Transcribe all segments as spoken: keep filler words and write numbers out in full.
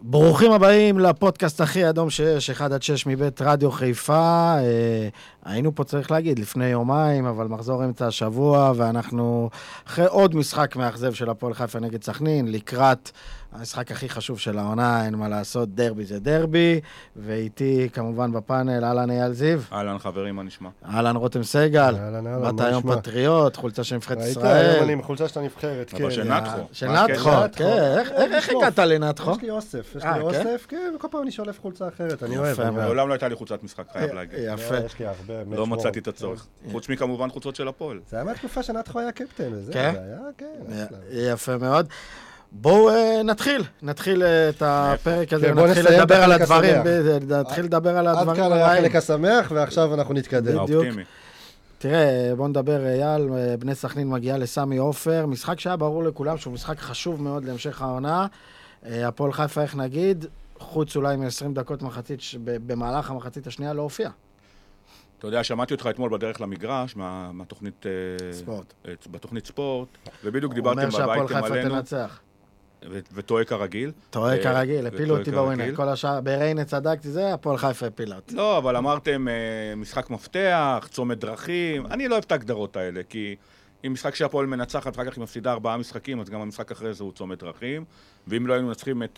ברוכים הבאים לפודקאסט הכי אדום שיש, אחד עד שש מבית רדיו חיפה. היינו פה, צריך להגיד, לפני יומיים, אבל מחזור אמצע השבוע, ואנחנו אחרי עוד משחק מאכזב של הפועל חיפה נגד סכנין, לקראת המשחק הכי חשוב של העונה, אין מה לעשות, דרבי זה דרבי, ואיתי כמובן בפאנל, אהלן אייל זיו. אהלן חברים, מה נשמע? אהלן רותם סגל. אהלן, אהלן, באת היום פטריוט, חולצה של נבחרת ישראל. ראית, היום אני עם חולצה של הנבחרת, אבל של נתחו. של נתחו, כן. איך הגעת לנתחו? יש לי אוסף, יש לי אוסף, כן, וכל פעם אני שולף חולצה אחרת, אני אוהב. מעולם לא הייתה לי חולצת משחק, חייב להגיד. יפה. יש לי הרבה. לא מצאתי את הצורך. חוץ מכמובן חולצות של הפועל. זה היה מהתקופה שנתחו היה קפטן, זה היה, כן. יפה מאוד. בואו נתחיל, נתחיל את הפרק הזה, בואו נתחיל נסיים לדבר את על החלק הדברים, השמח. נתחיל לדבר על עד הדברים כאן היה הרעים. החלק השמח, ועכשיו אנחנו נתקדם. בדיוק. האופטימי. תראה, בוא נדבר, אייל, בני סכנין מגיעה לסמי עופר, משחק שהיה ברור לכולם שהוא משחק חשוב מאוד להמשך העונה. הפועל חיפה, איך נגיד, חוץ אולי מ-עשרים דקות מחצית, במהלך המחצית השנייה לא הופיע. אתה יודע, שמעתי אותך אתמול בדרך למגרש, מהתוכנית ספורט. בתוכנית ספורט, ובדיוק דיברתם בבית אומר שהפועל חיפה עלינו, תנצח. וטועה כרגיל. טועה כרגיל, הפילו אותי בווינר. כל השעה, בריינה צדקתי זה, הפועל חיפה הפילה אותי. לא, אבל אמרתם משחק מפתח, צומת דרכים. אני לא אוהב את ההגדרות האלה, כי אם משחק שהפועל מנצחת, אחר כך היא מפסידה ארבעה משחקים, אז גם המשחק אחרי זה הוא צומת דרכים. ואם לא היינו מנצחים את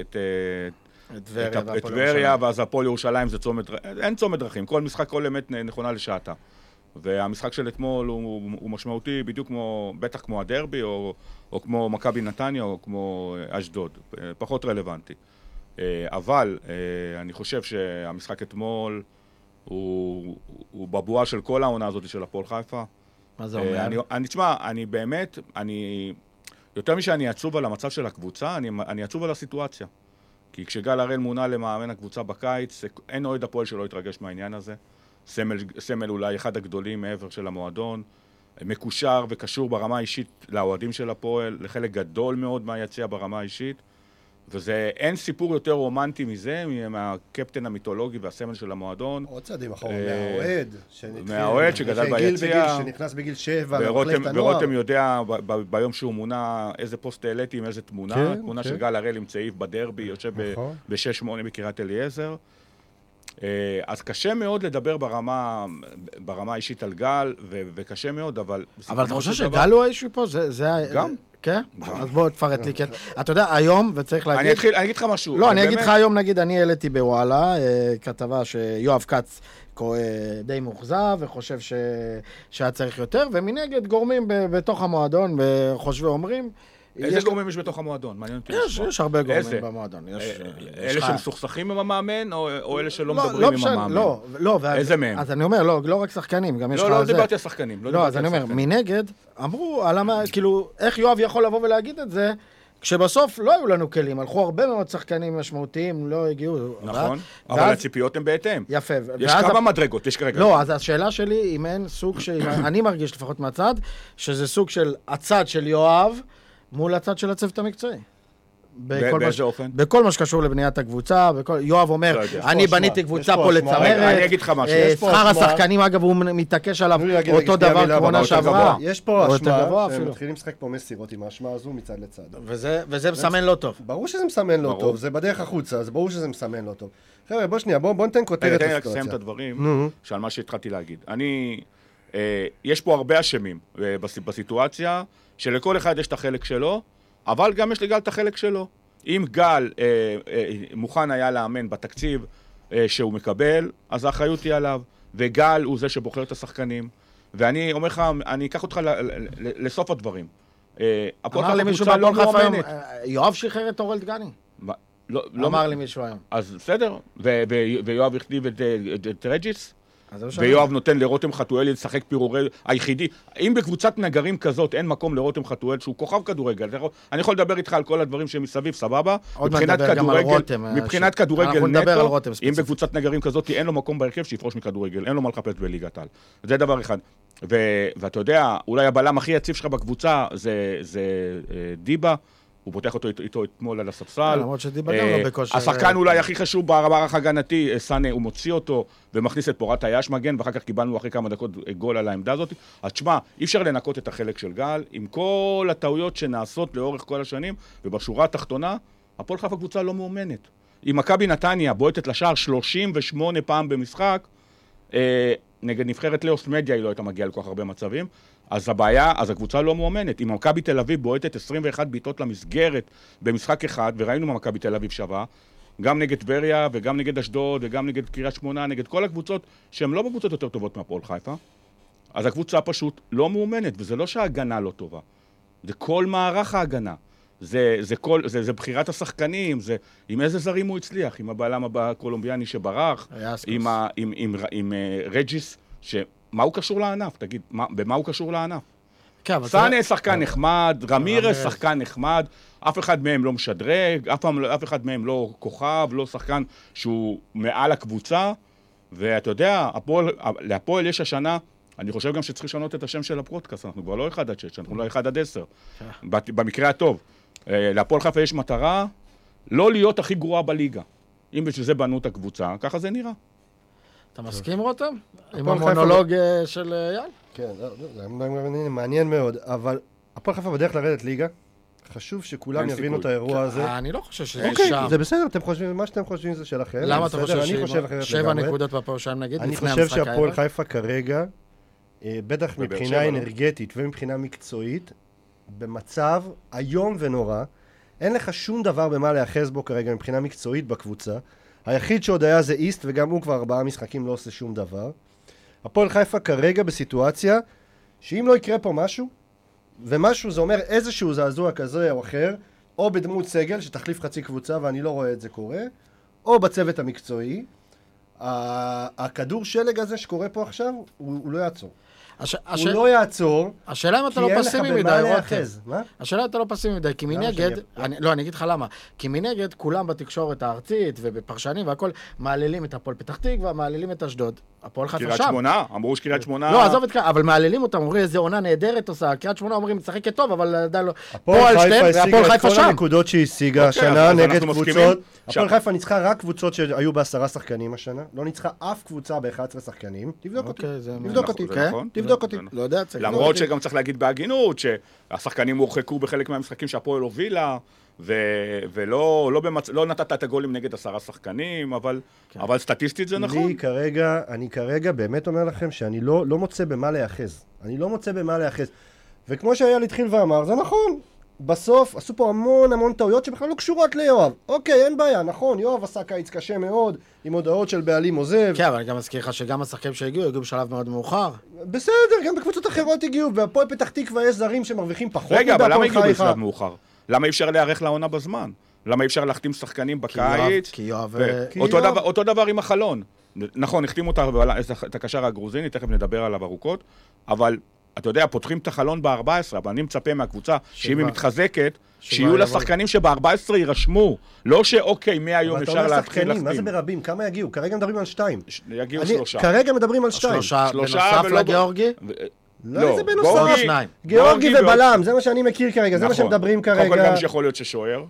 את טבריה, ואז הפועל ירושלים זה צומת דרכים. אין צומת דרכים, כל משחק, כל אמת נכונה לשעתה. והמשחק של אתמול הוא, הוא משמעותי בדיוק כמו, בטח כמו הדרבי, או, או כמו מכבי נתניה, או כמו אשדוד. פחות רלוונטי. אבל אני חושב שהמשחק אתמול הוא, הוא בבואה של כל העונה הזאת של הפועל חיפה. מה זה אומר? אני, אני, תשמע, אני באמת, אני, יותר משאני עצוב על המצב של הקבוצה, אני, אני עצוב על הסיטואציה. כי כשגל הראל מונה למאמן הקבוצה בקיץ, אין אוהד הפועל שלא יתרגש מהעניין הזה. סמל, סמל אולי אחד הגדולים מעבר של המועדון, מקושר וקשור ברמה האישית לאוהדים של הפועל, לחלק גדול מאוד מהיציע ברמה האישית, וזה, אין סיפור יותר רומנטי מזה, מהקפטן המיתולוגי והסמל של המועדון. עוד צעדים אחורה, מהאוהד. מהאוהד שגדל ביציע. שנכנס בגיל שבע, למחלקת הנוער. ורותם יודע ביום שהוא מונה איזה פוסט העליתי עם איזה תמונה, תמונה של גל הראל עם צעיף בדרבי, יושב ב-שש שמונה בקריית אליעזר. אז קשה מאוד לדבר ברמה, ברמה האישית על גל, וקשה מאוד, אבל... אבל אתה חושב שגל הוא האישו פה? זה... גם. כן? אז בוא תפרט לי, כן. אתה יודע, היום, וצריך להגיד... אני אתחיל, אני אגיד לך משהו. לא, אני אגיד לך היום, נגיד, אני העליתי בוואלה, כתבה שיואב כץ די מאוכזב, וחושב שהיה צריך יותר, ומנגד גורמים בתוך המועדון, חושבי אומרים... איזה גורמים יש בתוך המועדון? מעניין אותי. יש, יש הרבה גורמים במועדון. אלה שמסוכסכים עם המאמן, או אלה שלא מדברים עם המאמן? לא, לא. איזה מהם? אז אני אומר, לא רק שחקנים, גם יש לך... לא, לא דיברתי על שחקנים. לא, אז אני אומר, מנגד, אמרו, כאילו, איך יואב יכול לבוא ולהגיד את זה, כשבסוף לא היו לנו כלים, הלכו הרבה מאוד שחקנים משמעותיים, לא הגיעו... נכון, אבל הציפיות הן בהתאם. יפה. יש כמה מדרגות, יש כרגע. לא, אז השאלה שלי, אם אין סוג ש... אני מרגיש לפחות מהצד, שזה סוג של הצד של יואב, מול הצד של הצוות המקצועי. באיזה אופן? בכל מה שקשור לבניית הקבוצה, יואב אומר, אני בניתי קבוצה פה לצמרת. אני אגיד לך משהו. שכר השחקנים, אגב, הוא מתעקש עליו אותו דבר כמונה שעברה. יש פה אשמה, שמתחילים לשחק פה מסירות עם האשמה הזו מצד לצד. וזה מסמן לא טוב. ברור שזה מסמן לא טוב, זה בדרך החוצה, זה ברור שזה מסמן לא טוב. חבר'ה, בוא שנייה, בוא ניתן כותרת לסיטואציה. תן רק לסיים את הדברים, שעל מה שהתחלתי להגיד. אני, יש פה הרבה אשמים בסיטואציה, שלכל אחד יש את החלק שלו, אבל גם יש לגל את החלק שלו. אם גל אה, אה, מוכן היה לאמן בתקציב אה, שהוא מקבל, אז האחריות היא עליו. וגל הוא זה שבוחר את השחקנים. ואני אומר לך, אני אקח אותך ל, ל, ל, לסוף הדברים. אה, אמר לי מישהו בהפועל חיפה היום, יואב שחרר את אורל דגני. לא, אמר לי מישהו היום. אז בסדר, ו- ו- ויואב הכתיב את, את, את רג'יס. ויואב נותן לרותם חתואל לשחק פירורי היחידי. אם בקבוצת נגרים כזאת אין מקום לרותם חתואל שהוא כוכב כדורגל, אני יכול לדבר איתך על כל הדברים שמסביב, סבבה? מבחינת כדורגל, מבחינת כדורגל נטו, אם בקבוצת נגרים כזאת אין לו מקום בהרכב שיפרוש מכדורגל, אין לו מה לחפש בליגת העל. זה דבר אחד. ואתה יודע, אולי הבלם הכי יציב שלך בקבוצה זה דיבה, הוא פותח אותו איתו אתמול על הספסל. למרות שדיבה גם לא בכושר. השחקן אולי הכי חשוב במערך הגנתי, סאנה, הוא מוציא אותו ומכניס את פורת היש מגן, ואחר כך קיבלנו אחרי כמה דקות גול על העמדה הזאת. אז תשמע, אי אפשר לנקות את החלק של גל, עם כל הטעויות שנעשות לאורך כל השנים, ובשורה התחתונה, הפועל חיפה קבוצה לא מאומנת. אם מכבי נתניה בועטת לשער שלושים ושמונה פעם במשחק, אה, נגד נבחרת לאוס מדיה היא לא הייתה מגיעה לכל כך הרבה מצבים, אז הבעיה, אז הקבוצה לא מאומנת. אם מכבי תל אביב בועטת עשרים ואחת בעיטות למסגרת במשחק אחד, וראינו מה מכבי תל אביב שווה, גם נגד טבריה וגם נגד אשדוד וגם נגד קריית שמונה, נגד כל הקבוצות שהן לא בקבוצות יותר טובות מהפועל חיפה, אז הקבוצה פשוט לא מאומנת, וזה לא שההגנה לא טובה. זה כל מערך ההגנה. זה, זה, כל, זה, זה בחירת השחקנים, זה עם איזה זרים הוא הצליח, עם הבעלם הקולומביאני שברח, עם, ה, עם, עם, עם, עם uh, רג'יס, שמה הוא קשור לענף? תגיד, מה, במה הוא קשור לענף? כן, סאנה זה... שחקן שחקן נחמד, רמירס שחקן נחמד, אף אחד מהם לא משדרג, אף, אף אחד מהם לא כוכב, לא שחקן שהוא מעל הקבוצה, ואתה יודע, הפועל, להפועל יש השנה, אני חושב גם שצריך לשנות את השם של הפודקאסט, אנחנו כבר לא אחד עד שש, אנחנו לא אחד עד עשר, במקרה הטוב. להפועל חיפה יש מטרה לא להיות הכי גרועה בליגה. אם בשביל זה בנו את הקבוצה, ככה זה נראה. אתה מסכים רותם? עם המונולוג של אייל? כן, זה מעניין מאוד, אבל הפועל חיפה בדרך לרדת ליגה, חשוב שכולם יבינו את האירוע הזה. אני לא חושב שזה שם. שם. זה בסדר, אתם חושבים, מה שאתם חושבים זה שלכם. למה אתה חושב שבע נקודות בפועל שם נגיד? אני חושב שהפועל חיפה כרגע, בטח מבחינה אנרגטית ומבחינה מקצועית, במצב היום ונורא, אין לך שום דבר במה להיאחז בו כרגע מבחינה מקצועית בקבוצה. היחיד שעוד היה זה איסט, וגם הוא כבר ארבעה משחקים לא עושה שום דבר. הפועל חיפה כרגע בסיטואציה, שאם לא יקרה פה משהו, ומשהו זה אומר איזשהו זעזוע כזה או אחר, או בדמות סגל שתחליף חצי קבוצה, ואני לא רואה את זה קורה, או בצוות המקצועי, הכדור שלג הזה שקורה פה עכשיו, הוא, הוא לא יעצור. הש... הוא הש... לא יעצור, השאלה אם אתה לא פסימי מדי, רותם. השאלה אם אתה לא פסימי מדי, כי מנגד, אני, לא, אני אגיד לך למה, כי מנגד כולם בתקשורת הארצית ובפרשנים והכל, מעללים את הפועל פתח תקווה, מעללים את אשדוד, הפועל חיפה שם. קריית שמונה, אמרו שקריית שמונה... לא, עזוב את כאן, אבל מעללים אותם, אומרים איזה עונה נהדרת עושה, קריית שמונה אומרים, משחקת טוב, אבל עדיין לא... הפועל חיפה השיגה את כל הנקודות שהיא השיגה השנה נגד קבוצות. הפועל חיפה ניצחה רק קבוצות שהיו בעשרה שחקנים השנה, לא ניצחה אף קבוצה ב-אחד עשר שחקנים. תבדוק אותי, תבדוק אותי, תבדוק אותי. לא יודע, למרות שגם צריך להגיד בהגינות שהשחקנים הורחקו בחלק מהמשחקים שהפועל הובילה, ולא נתת את הגולים נגד עשרה שחקנים, אבל סטטיסטית זה נכון. אני כרגע באמת אומר לכם שאני לא מוצא במה להיאחז. אני לא מוצא במה להיאחז. וכמו שאייל התחיל ואמר, זה נכון. בסוף עשו פה המון המון טעויות שבכלל לא קשורות ליואב. אוקיי, אין בעיה, נכון, יואב עשה קיץ קשה מאוד, עם הודעות של בעלים עוזב. כן, אבל אני גם מזכיר לך שגם השחקנים שהגיעו, הגיעו בשלב מאוד מאוחר. בסדר, גם בקבוצות אחרות הגיעו, והפועל פתח תקווה יש זרים שמרוויחים פחות. רגע, אבל למה הגיעו בשלב מאוחר? למה אי אפשר להיערך לעונה בזמן? למה אי אפשר להחתים שחקנים בקיץ? כי יואב... אותו דבר עם החלון. נכון, החתימו את הקשר הגרוזיני, תכף נדבר עליו ארוכות, אבל אתה יודע, פותחים את החלון ב-ארבע עשרה, אבל אני מצפה מהקבוצה, שאם היא מתחזקת, שיהיו לשחקנים שב-ארבע עשרה יירשמו. לא שאוקיי, מהיום אפשר להתחיל להחתים. מה זה ברבים? כמה יגיעו? כרגע מדברים על שתיים. יגיעו שלושה. כרגע מדברים על שתיים. שלושה בנוסף לגיאורגי? לא, זה בנוסף. גיאורגי ובלם, זה מה שאני מכיר כרגע, זה מה שמדברים כרגע. קודם כל גם שיכול להיות ששוער.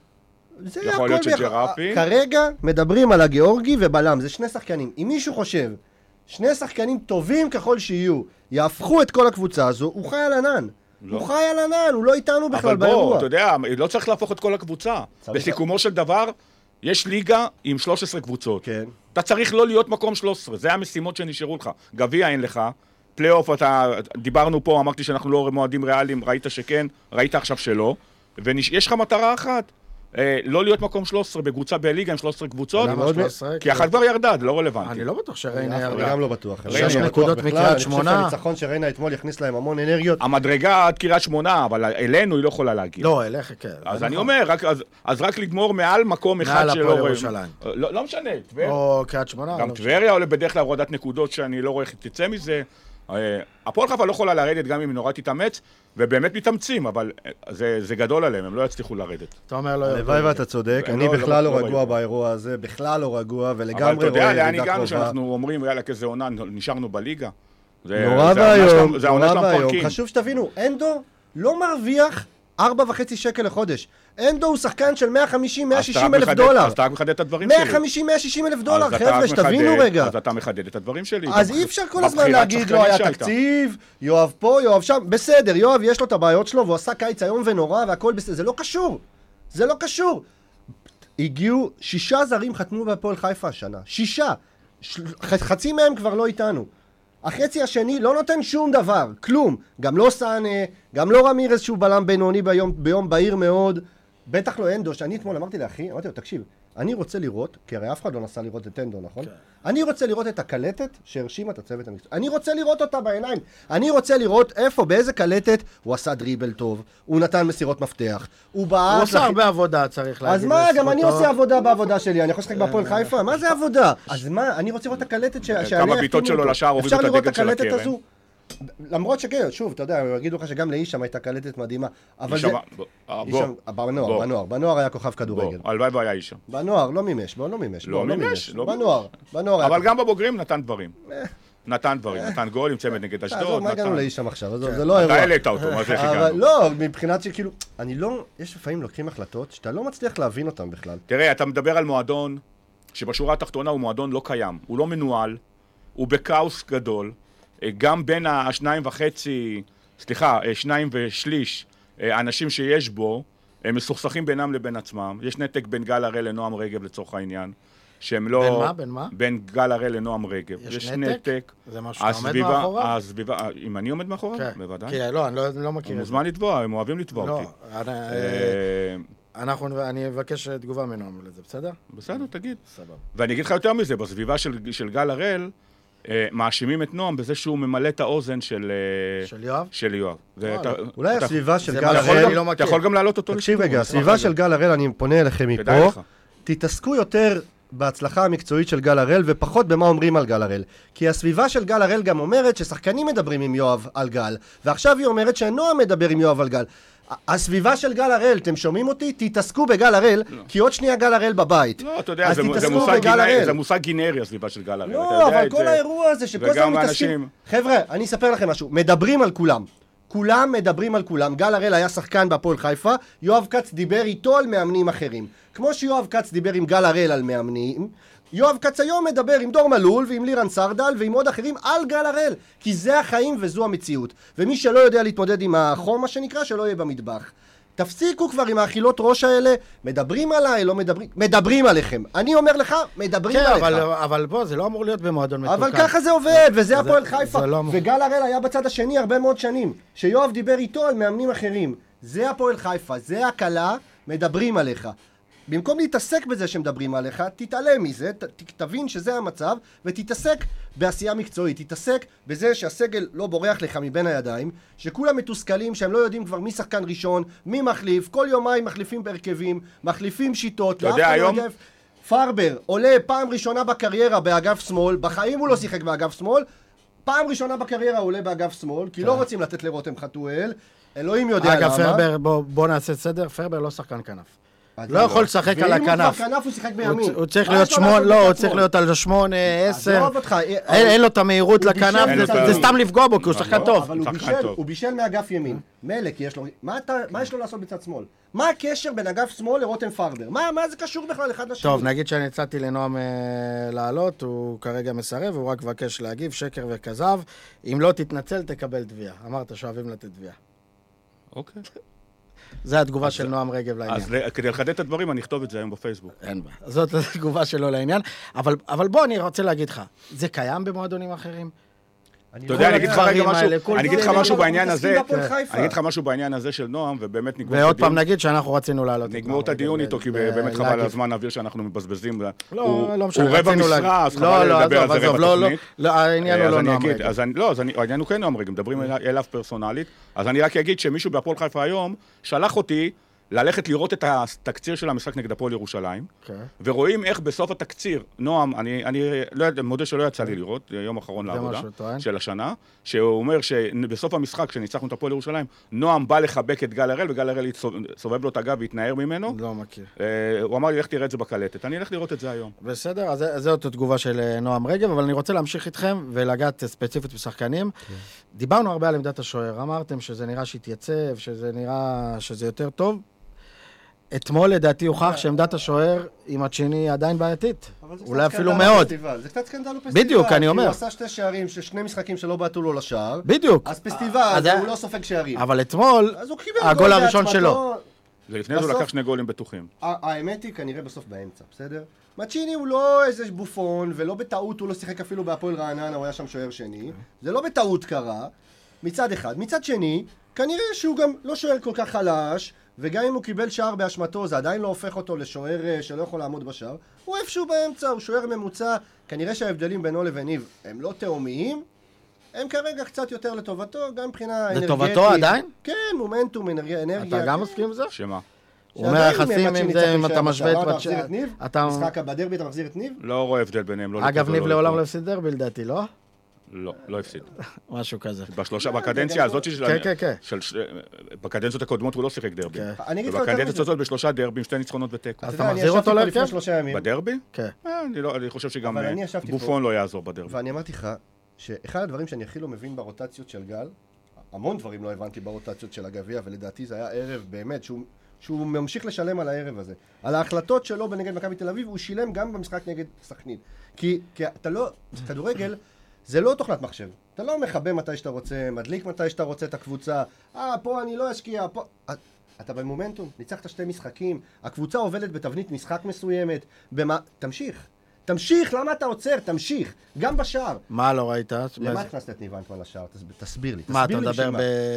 יכול להיות שג'רפי. כרגע מדברים על הגיאורגי ובלם, זה שני שחקנים. אם מישהו חושב, שני שחקנים טובים ככל שיהיו, יהפכו את כל הקבוצה הזו, הוא חי על ענן. הוא חי על ענן, הוא לא איתנו בכלל באירוע. אבל בוא, אתה יודע, לא צריך להפוך את כל הקבוצה. בסיכומו של דבר, יש ליגה עם שלוש עשרה קבוצות. כן. אתה צריך לא להיות מקום שלוש עשרה, זה המשימות שנשארו לך. גביע אין לך, פלייאוף, אתה, דיברנו פה, אמרתי שאנחנו לא מועדים ריאליים, ראית שכן, ראית עכשיו שלא, ויש לך מטרה אחת. לא להיות מקום שלוש עשרה בקבוצה בליגה עם שלוש עשרה קבוצות, כי אחת כבר ירדה, זה לא רלוונטי. אני לא בטוח שריינה ירדה. אני גם לא בטוח. שש נקודות מקריית שמונה. אני חושב שהניצחון שריינה אתמול יכניס להם המון אנרגיות. המדרגה עד קריית שמונה, אבל אלינו היא לא יכולה להגיד. לא, אליך, כן. אז אני אומר, אז רק לגמור מעל מקום אחד שלא רואים. לא משנה, טבריה. או קריית שמונה. גם טבריה עולה בדרך כלל הורדת נקודות שאני לא רואה איך תצא מזה. הפועל חיפה לא יכולה לרדת גם אם היא נורא תתאמץ, ובאמת מתאמצים, אבל זה, זה גדול עליהם, הם לא יצליחו לרדת. אתה אומר לא... הלוואי ואתה צודק, אני בכלל לא רגוע באירוע הזה, בכלל לא רגוע, ולגמרי רואה רואה ירידה קרובה. אבל אתה יודע, לאן הגענו שאנחנו אומרים, יאללה, כזה עונה, נשארנו בליגה. נורא והיום, נורא והיום. חשוב שתבינו, אנדו לא מרוויח ארבע וחצי שקל לחודש. אנדו הוא שחקן של מאה חמישים מאה שישים אלף דולר. אז אתה רק מחדד את הדברים שלי. מאה חמישים מאה שישים אלף דולר, חבר'ה, שתבינו רגע. אז אתה מחדד את הדברים שלי. אז אי אפשר כל הזמן להגיד, לא היה תקציב, יואב פה, יואב שם. בסדר, יואב יש לו את הבעיות שלו, והוא עשה קיץ היום ונורא, והכל בסדר. זה לא קשור. זה לא קשור. הגיעו, שישה זרים חתמו בהפועל חיפה השנה. שישה. ש... חצי מהם כבר לא איתנו. החצי השני לא נותן שום דבר, כלום. גם לא סאנה, גם לא רמירס שהוא בלם בינוני ביום, ביום בהיר מאוד. בטח לא אנדו, שאני אתמול אמרתי לאחי, אמרתי לו, תקשיב, אני רוצה לראות, כי הרי אף אחד לא נסע לראות את אנדו, נכון? כן. אני רוצה לראות את הקלטת שהרשימה את הצוות המקצועי. אני רוצה לראות אותה בעיניים. אני רוצה לראות איפה, באיזה קלטת הוא עשה דריבל טוב, הוא נתן מסירות מפתח, הוא בעט... הוא עושה הרבה עבודה, צריך להגיד. אז מה, גם אני עושה עבודה בעבודה שלי, אני יכול לשחק בהפועל חיפה? מה זה עבודה? אז מה, אני רוצה לראות את הקלטת שעליה... כמה ביטות שלו לשער הורידו את הדגל של הקרן. למרות שכן, שוב, אתה יודע, יגידו לך שגם לאישם הייתה קלטת מדהימה, אבל זה... בנוער, בנוער, בנוער היה כוכב כדורגל. הלוואי והיה אישם. בנוער, לא מימש, לא מימש. לא מימש, לא בנוער, בנוער. אבל גם בבוגרים נתן דברים. נתן דברים, נתן גול עם צמד נגד אשדוד. מה הגענו לאישם עכשיו? זה לא אירוע. אתה העלית אותו, מה זה איך הגענו? לא, מבחינת שכאילו, אני לא, יש לפעמים לוקחים החלטות שאתה לא מצליח להבין אותן בכלל. תראה, אתה מדבר על מועדון שבשורה התחתונה הוא מועדון לא קיים, הוא לא מנוהל, הוא בכאוס גדול. גם בין השניים וחצי, סליחה, שניים ושליש, האנשים שיש בו, הם מסוכסכים בינם לבין עצמם. יש נתק בין גל הראל לנועם רגב לצורך העניין. שהם לא... בין מה? בין מה? בין גל הראל לנועם רגב. יש, יש נתק? נתק. זה משהו שאתה עומד מאחוריו? הסביבה, אם אני עומד מאחוריו? כן. בוודאי. כי לא, אני לא, לא מכיר את זה. הוא מוזמן לתבוע, הם אוהבים לתבוע לא, אותי. אני, אנחנו, אני אבקש תגובה מנועם לזה, בסדר? בסדר, תגיד. סבבה. ואני אגיד לך יותר מזה, בסביבה של, של גל הראל, מאשימים את נועם בזה שהוא ממלא את האוזן של... של יואב? של יואב. אולי הסביבה של גל הראל... אתה יכול גם להעלות אותו. תקשיב רגע, הסביבה של גל הראל, אני פונה אליכם מפה, תתעסקו יותר בהצלחה המקצועית של גל הראל ופחות במה אומרים על גל הראל. כי הסביבה של גל הראל גם אומרת ששחקנים מדברים עם יואב על גל, ועכשיו היא אומרת שנועם מדבר עם יואב על גל. הסביבה של גל הראל, אתם שומעים אותי? תתעסקו בגל הראל, לא. כי עוד שנייה גל הראל בבית. לא, אתה יודע, זה, זה, מושג גינרי, זה מושג גינרי, הסביבה של גל הראל. לא, אבל כל זה... האירוע הזה שכל זה מתעסקים... אנשים... חבר'ה, אני אספר לכם משהו, מדברים על כולם. כולם מדברים על כולם. גל הראל היה שחקן בהפועל חיפה, יואב קץ דיבר איתו על מאמנים אחרים. כמו שיואב קץ דיבר עם גל הראל על מאמנים, יואב קץ היום מדבר עם דור מלול ועם לירן סרדל ועם עוד אחרים על גל הראל, כי זה החיים וזו המציאות. ומי שלא יודע להתמודד עם החום, מה שנקרא, שלא יהיה במטבח. תפסיקו כבר עם האכילות ראש האלה, מדברים עליי, לא מדברים, מדברים עליכם. אני אומר לך, מדברים כן, עליך. אבל, אבל בוא, זה לא אמור להיות במועדון מתוקן. אבל ככה זה עובד, וזה הפועל חיפה. לא... וגל הראל היה בצד השני הרבה מאוד שנים, שיואב דיבר איתו על מאמנים אחרים. זה הפועל חיפה, זה הקלה, מדברים עליך. במקום להתעסק בזה שמדברים עליך, תתעלם מזה, ת, תבין שזה המצב, ותתעסק בעשייה מקצועית, תתעסק בזה שהסגל לא בורח לך מבין הידיים, שכולם מתוסכלים, שהם לא יודעים כבר מי שחקן ראשון, מי מחליף, כל יומיים מחליפים בהרכבים, מחליפים שיטות, אתה יודע היום? לא פרבר עולה פעם ראשונה בקריירה באגף שמאל, בחיים הוא לא שיחק באגף שמאל, פעם ראשונה בקריירה הוא עולה באגף שמאל, כי לא רוצים לתת לרותם חתואל, אלוהים יודע למה. אגב, פרבר, בוא, בוא נעשה סדר, פרבר לא שחקן כנף. לא יכול לשחק על הכנף. ואם הוא כבר כנף הוא שיחק בימין. הוא צריך להיות שמונה, לא, הוא צריך להיות על שמונה, עשר. אין לו את המהירות לכנף, זה סתם לפגוע בו, כי הוא שחקן טוב. אבל הוא בישל מאגף ימין. מלך, יש לו... מה יש לו לעשות בצד שמאל? מה הקשר בין אגף שמאל לרותם פרבר? מה זה קשור בכלל אחד לשני? טוב, נגיד שאני הצעתי לנועם לעלות, הוא כרגע מסרב, הוא רק מבקש להגיב, שקר וכזב. אם לא תתנצל, תקבל תביעה. אמרת שאוהבים לתת תביעה. אוקיי. זה התגובה של נועם רגב לעניין. אז כדי לחדד את הדברים, אני אכתוב את זה היום בפייסבוק. אין בה. זאת התגובה שלו לעניין. אבל בוא, אני רוצה להגיד לך, זה קיים במועדונים אחרים? אתה יודע, אני אגיד לך רגע משהו, אני אגיד לך משהו בעניין הזה, אני אגיד לך משהו בעניין הזה של נועם, ובאמת נגמור את הדיון. ועוד פעם נגיד שאנחנו רצינו לעלות. נגמור את הדיון איתו, כי באמת חבל על הזמן האוויר שאנחנו מבזבזים. לא, לא משנה. הוא רבע משרה, אז חבל לדבר על זה רבע תוכנית. לא, העניין הוא לא נועם רגב. לא, העניין הוא כן נועם רגב, מדברים אליו פרסונלית. אז אני רק אגיד שמישהו בהפועל חיפה היום שלח אותי ללכת לראות את התקציר של המשחק נגד הפועל ירושלים, okay. ורואים איך בסוף התקציר, נועם, אני, אני לא, מודה שלא יצא לי לראות, יום אחרון לעבודה של השנה, שהוא אומר שבסוף המשחק, כשניצחנו את הפועל ירושלים, נועם בא לחבק את גל הראל, וגל הראל סובב לו את הגב והתנער ממנו. לא מכיר. הוא אמר לי, לך תראה את זה בקלטת. אני אלך לראות את זה היום. בסדר, אז זאת התגובה של נועם רגב, אבל אני רוצה להמשיך איתכם ולגעת ספציפית בשחקנים. Okay. דיברנו הרבה על עמדת השוער. אמרתם שזה נראה שהתייצב, שזה נראה שזה יותר טוב. אתמול לדעתי הוכח שעמדת השוער עם הצ'יני עדיין בעייתית. אולי אפילו מאוד. זה קצת סקנדל ופסטיבל. בדיוק, אני אומר. הוא עשה שתי שערים, שני משחקים שלא בעטו לו לשער. בדיוק. אז פסטיבל, הוא לא סופג שערים. אבל אתמול, הגול הראשון שלו. לפני זה הוא לקח שני גולים בטוחים. האמת היא כנראה בסוף באמצע, בסדר? מצ'יני הוא לא איזה בופון, ולא בטעות הוא לא שיחק אפילו בהפועל רעננה, הוא היה שם שוער שני. זה לא בטעות קרה, מצד אחד. מצד שני, כנראה שהוא גם לא שוער כל כך חלש, וגם אם הוא קיבל שער באשמתו, זה עדיין לא הופך אותו לשוער שלא יכול לעמוד בשער. הוא איפשהו באמצע, הוא שוער ממוצע. כנראה שההבדלים בינו לבין ניב הם לא תאומיים, הם כרגע קצת יותר לטובתו, גם מבחינה אנרגטית. לטובתו עדיין? כן, מומנטום, אנרגיה. אתה גם מסכים עם זה? שמה? הוא אומר יחסים עם זה, אם אתה משווה את מחזיר את ניב? משחק בדרבי אתה מחזיר את ניב? לא רואה הבדל ביניהם. אגב, ניב לעולם לא הפסיד דרבי לדעתי, לא? לא, לא הפסיד. משהו כזה. בשלושה, בקדנציה הזאת של... כן, כן, כן. בקדנציות הקודמות הוא לא שיחק דרבי. ובקדנציות הזאת בשלושה דרבים, שתי ניצחונות ותיקו. אז אתה מחזיר אותו להרכב? בדרבי? כן. אני חושב שגם בופון לא יעזור בדרבי. ואני אמרתי לך שאחד הדברים שאני הכי לא מבין ברוטציות של גל, המון דברים לא הבנתי ברוטציות של הגביע, ולדעתי זה היה ערב באמת שהוא... שהוא ממשיך לשלם על הערב הזה. על ההחלטות שלו בנגד מכבי תל אביב, הוא שילם גם במשחק נגד סכנין. כי, כי אתה לא, כדורגל זה לא תוכנת מחשב. אתה לא מכבה מתי שאתה רוצה, מדליק מתי שאתה רוצה את הקבוצה. אה, פה אני לא אשקיע, פה... אתה במומנטום, ניצחת שתי משחקים, הקבוצה עובדת בתבנית משחק מסוימת, במה... תמשיך. תמשיך, למה אתה עוצר? תמשיך. גם בשער. מה לא ראית? למה הכנסת את ניב אנטמן לשער? תסביר לי. מה, אתה מדבר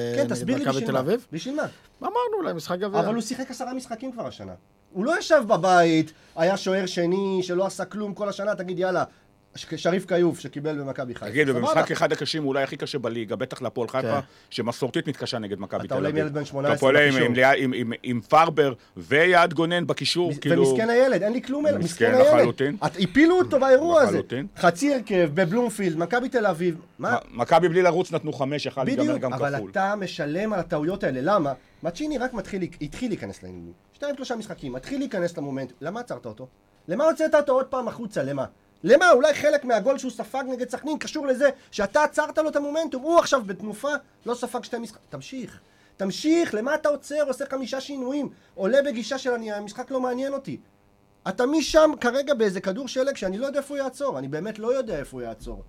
במכבי תל אביב? בשביל מה? אמרנו להם, משחק גביע. אבל הוא שיחק עשרה משחקים כבר השנה. הוא לא ישב בבית, היה שוער שני שלא עשה כלום כל השנה, תגיד יאללה, שריף קיוף שקיבל במכבי חיפה. תגיד, במשחק אחד הקשים, אולי הכי קשה בליגה, בטח להפועל חיפה, שמסורתית מתקשה נגד מכבי תל אביב. אתה עולה עם ילד בן שמונה עשרה בקישור. אתה עולה עם פרבר ויעד גונן בקישור. ומסכן הילד, אין לי כלום אלא, מסכן לחלוטין. הפילו אותו באירוע הזה. חצי הרכב, בבלומפילד, מכבי תל אביב. מכבי בלי לרוץ נתנו חמש, אחד להיגמר גם כפול. אבל אתה משלם על הטעויות האלה, למה? מצ'יני רק התחיל להיכנס לעניינים. שתיים, שלושה משחקים, מתחיל להיכנס למומנט. למה עצרת אותו? למה הוצאת אותו עוד פעם החוצה? למה? למה? אולי חלק מהגול שהוא ספג נגד סכנין קשור לזה שאתה עצרת לו את המומנטום. הוא עכשיו בתנופה לא ספג שתי משחק. תמשיך. תמשיך. למה אתה עוצר? עושה חמישה שינויים. עולה בגישה של אני, המשחק לא מעניין אותי. אתה משם כרגע באיזה כדור שלג שאני לא יודע איפה הוא יעצור. אני באמת לא יודע איפה הוא יעצור.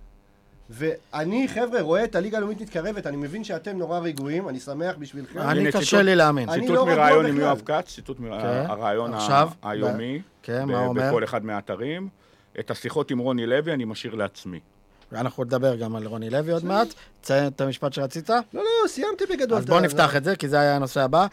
ואני, חבר'ה, רואה את הליגה הלאומית מתקרבת, אני מבין שאתם נורא רגועים, אני שמח בשבילכם. אני קשה לי להאמין. ציטוט מרעיון עם יואב כץ, ציטוט מהרעיון היומי, בכל אחד מהאתרים. את השיחות עם רוני לוי אני משאיר לעצמי. ואנחנו נדבר גם על רוני לוי עוד מעט. ציין את המשפט שרצית? לא, לא, סיימתי בגדול. אז בוא נפתח את זה, כי זה היה הנושא הבא.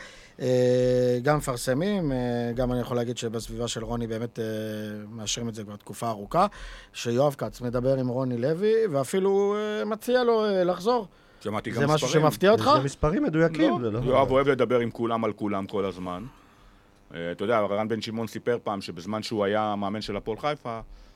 גם מפרסמים, גם אני יכול להגיד שבסביבה של רוני באמת מאשרים את זה כבר תקופה ארוכה, שיואב כץ מדבר עם רוני לוי, ואפילו מציע לו לחזור. זה משהו שמפתיע אותך? זה מספרים מדויקים. יואב אוהב לדבר עם כולם על כולם כל הזמן. אתה יודע, רן בן שמעון סיפר פעם שבזמן שהוא היה מאמן של הפועל חיפה,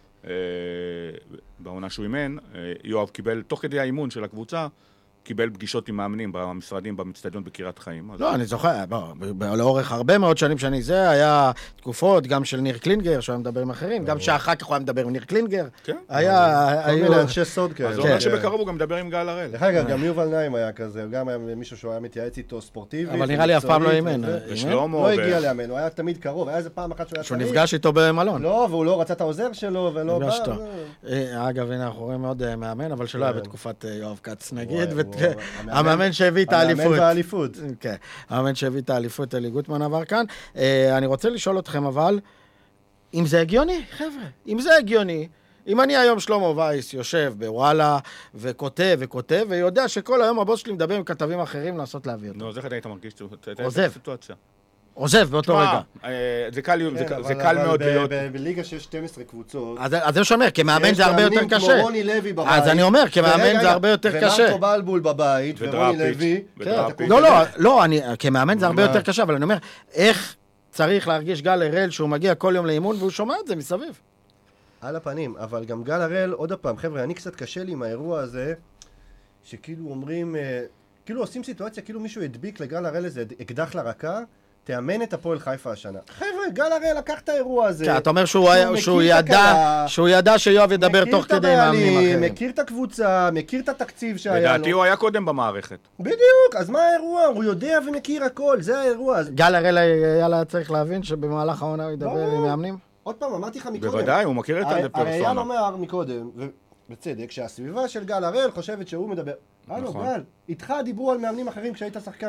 בעונה שהוא אימן, יואב קיבל, תוך כדי האימון של הקבוצה, קיבל פגישות עם מאמנים במשרדים, במצטדיון בקריית חיים. לא, אני זוכר, לאורך הרבה מאוד שנים שאני זה, היה תקופות גם של ניר קלינגר, שהוא היה מדבר עם אחרים, גם שאחר כך הוא היה מדבר עם ניר קלינגר. כן. היה... כל מיני אנשי סוד כאלה. אז הוא אומר שבקרוב הוא גם מדבר עם גל הראל. דרך אגב, גם יובל נעים היה כזה, גם היה מישהו שהוא היה מתייעץ איתו ספורטיבי. אבל נראה לי אף פעם לא אימן. לא הגיע לאמן, הוא היה תמיד קרוב, היה איזה פעם אחת שהוא היה שהוא נפגש איתו במלון. לא, והוא לא רצה את העוזר שלו, ולא בא. אגב, הנה, אנחנו רואים מאוד מאמן, אבל שלא היה בתקופת יואב כץ, נגיד, המאמן שהביא את האליפות. המאמן באליפות. כן, המאמן שהביא את האליפות, אלי גוטמן עבר כאן. אני רוצה לשאול אתכם אבל, אם זה הגיוני, חבר'ה, אם זה הגיוני, אם אני היום שלמה וייס יושב בוואלה וכותב וכותב, ויודע שכל היום הבוס שלי מדבר עם כתבים אחרים לעשות להביא אותו. נו, אז איך אתה היית מרגיש? עוזב. עוזב באותו רגע. זה קל מאוד להיות. בליגה שיש שתים עשרה קבוצות. אז זה שומר, כמאמן זה הרבה יותר קשה. יש מאמנים כמו רוני לוי בבית. אז אני אומר, כמאמן זה הרבה יותר קשה. ומרקו בלבול בבית, ורוני לוי. לא, לא, לא, כמאמן זה הרבה יותר קשה, אבל אני אומר, איך צריך להרגיש גל הראל שהוא מגיע כל יום לאימון והוא שומע את זה מסביב? על הפנים, אבל גם גל הראל, עוד הפעם, חבר'ה, אני קצת קשה לי עם האירוע הזה, שכאילו אומרים, כאילו עושים סיטואציה, כאילו מישהו הדביק לגל הראל איזה אקדח לרקה, תאמן את הפועל חיפה השנה. חבר'ה, גל הראל לקח את האירוע הזה. כן, אתה אומר שהוא ידע שיואב ידבר תוך כדי מאמנים אחרים. מכיר את הקבוצה, מכיר את התקציב שהיה לו. לדעתי הוא היה קודם במערכת. בדיוק, אז מה האירוע? הוא יודע ומכיר הכל, זה האירוע. גל הראל היה צריך להבין שבמהלך העונה הוא ידבר עם מאמנים? עוד פעם, אמרתי לך מקודם. בוודאי, הוא מכיר את הפרסונה. הרי היה אומר מקודם, ובצדק, שהסביבה של גל הראל חושבת שהוא מדבר. הלו, גל, איתך דיברו על מאמנים אחרים כשהיית שחקן.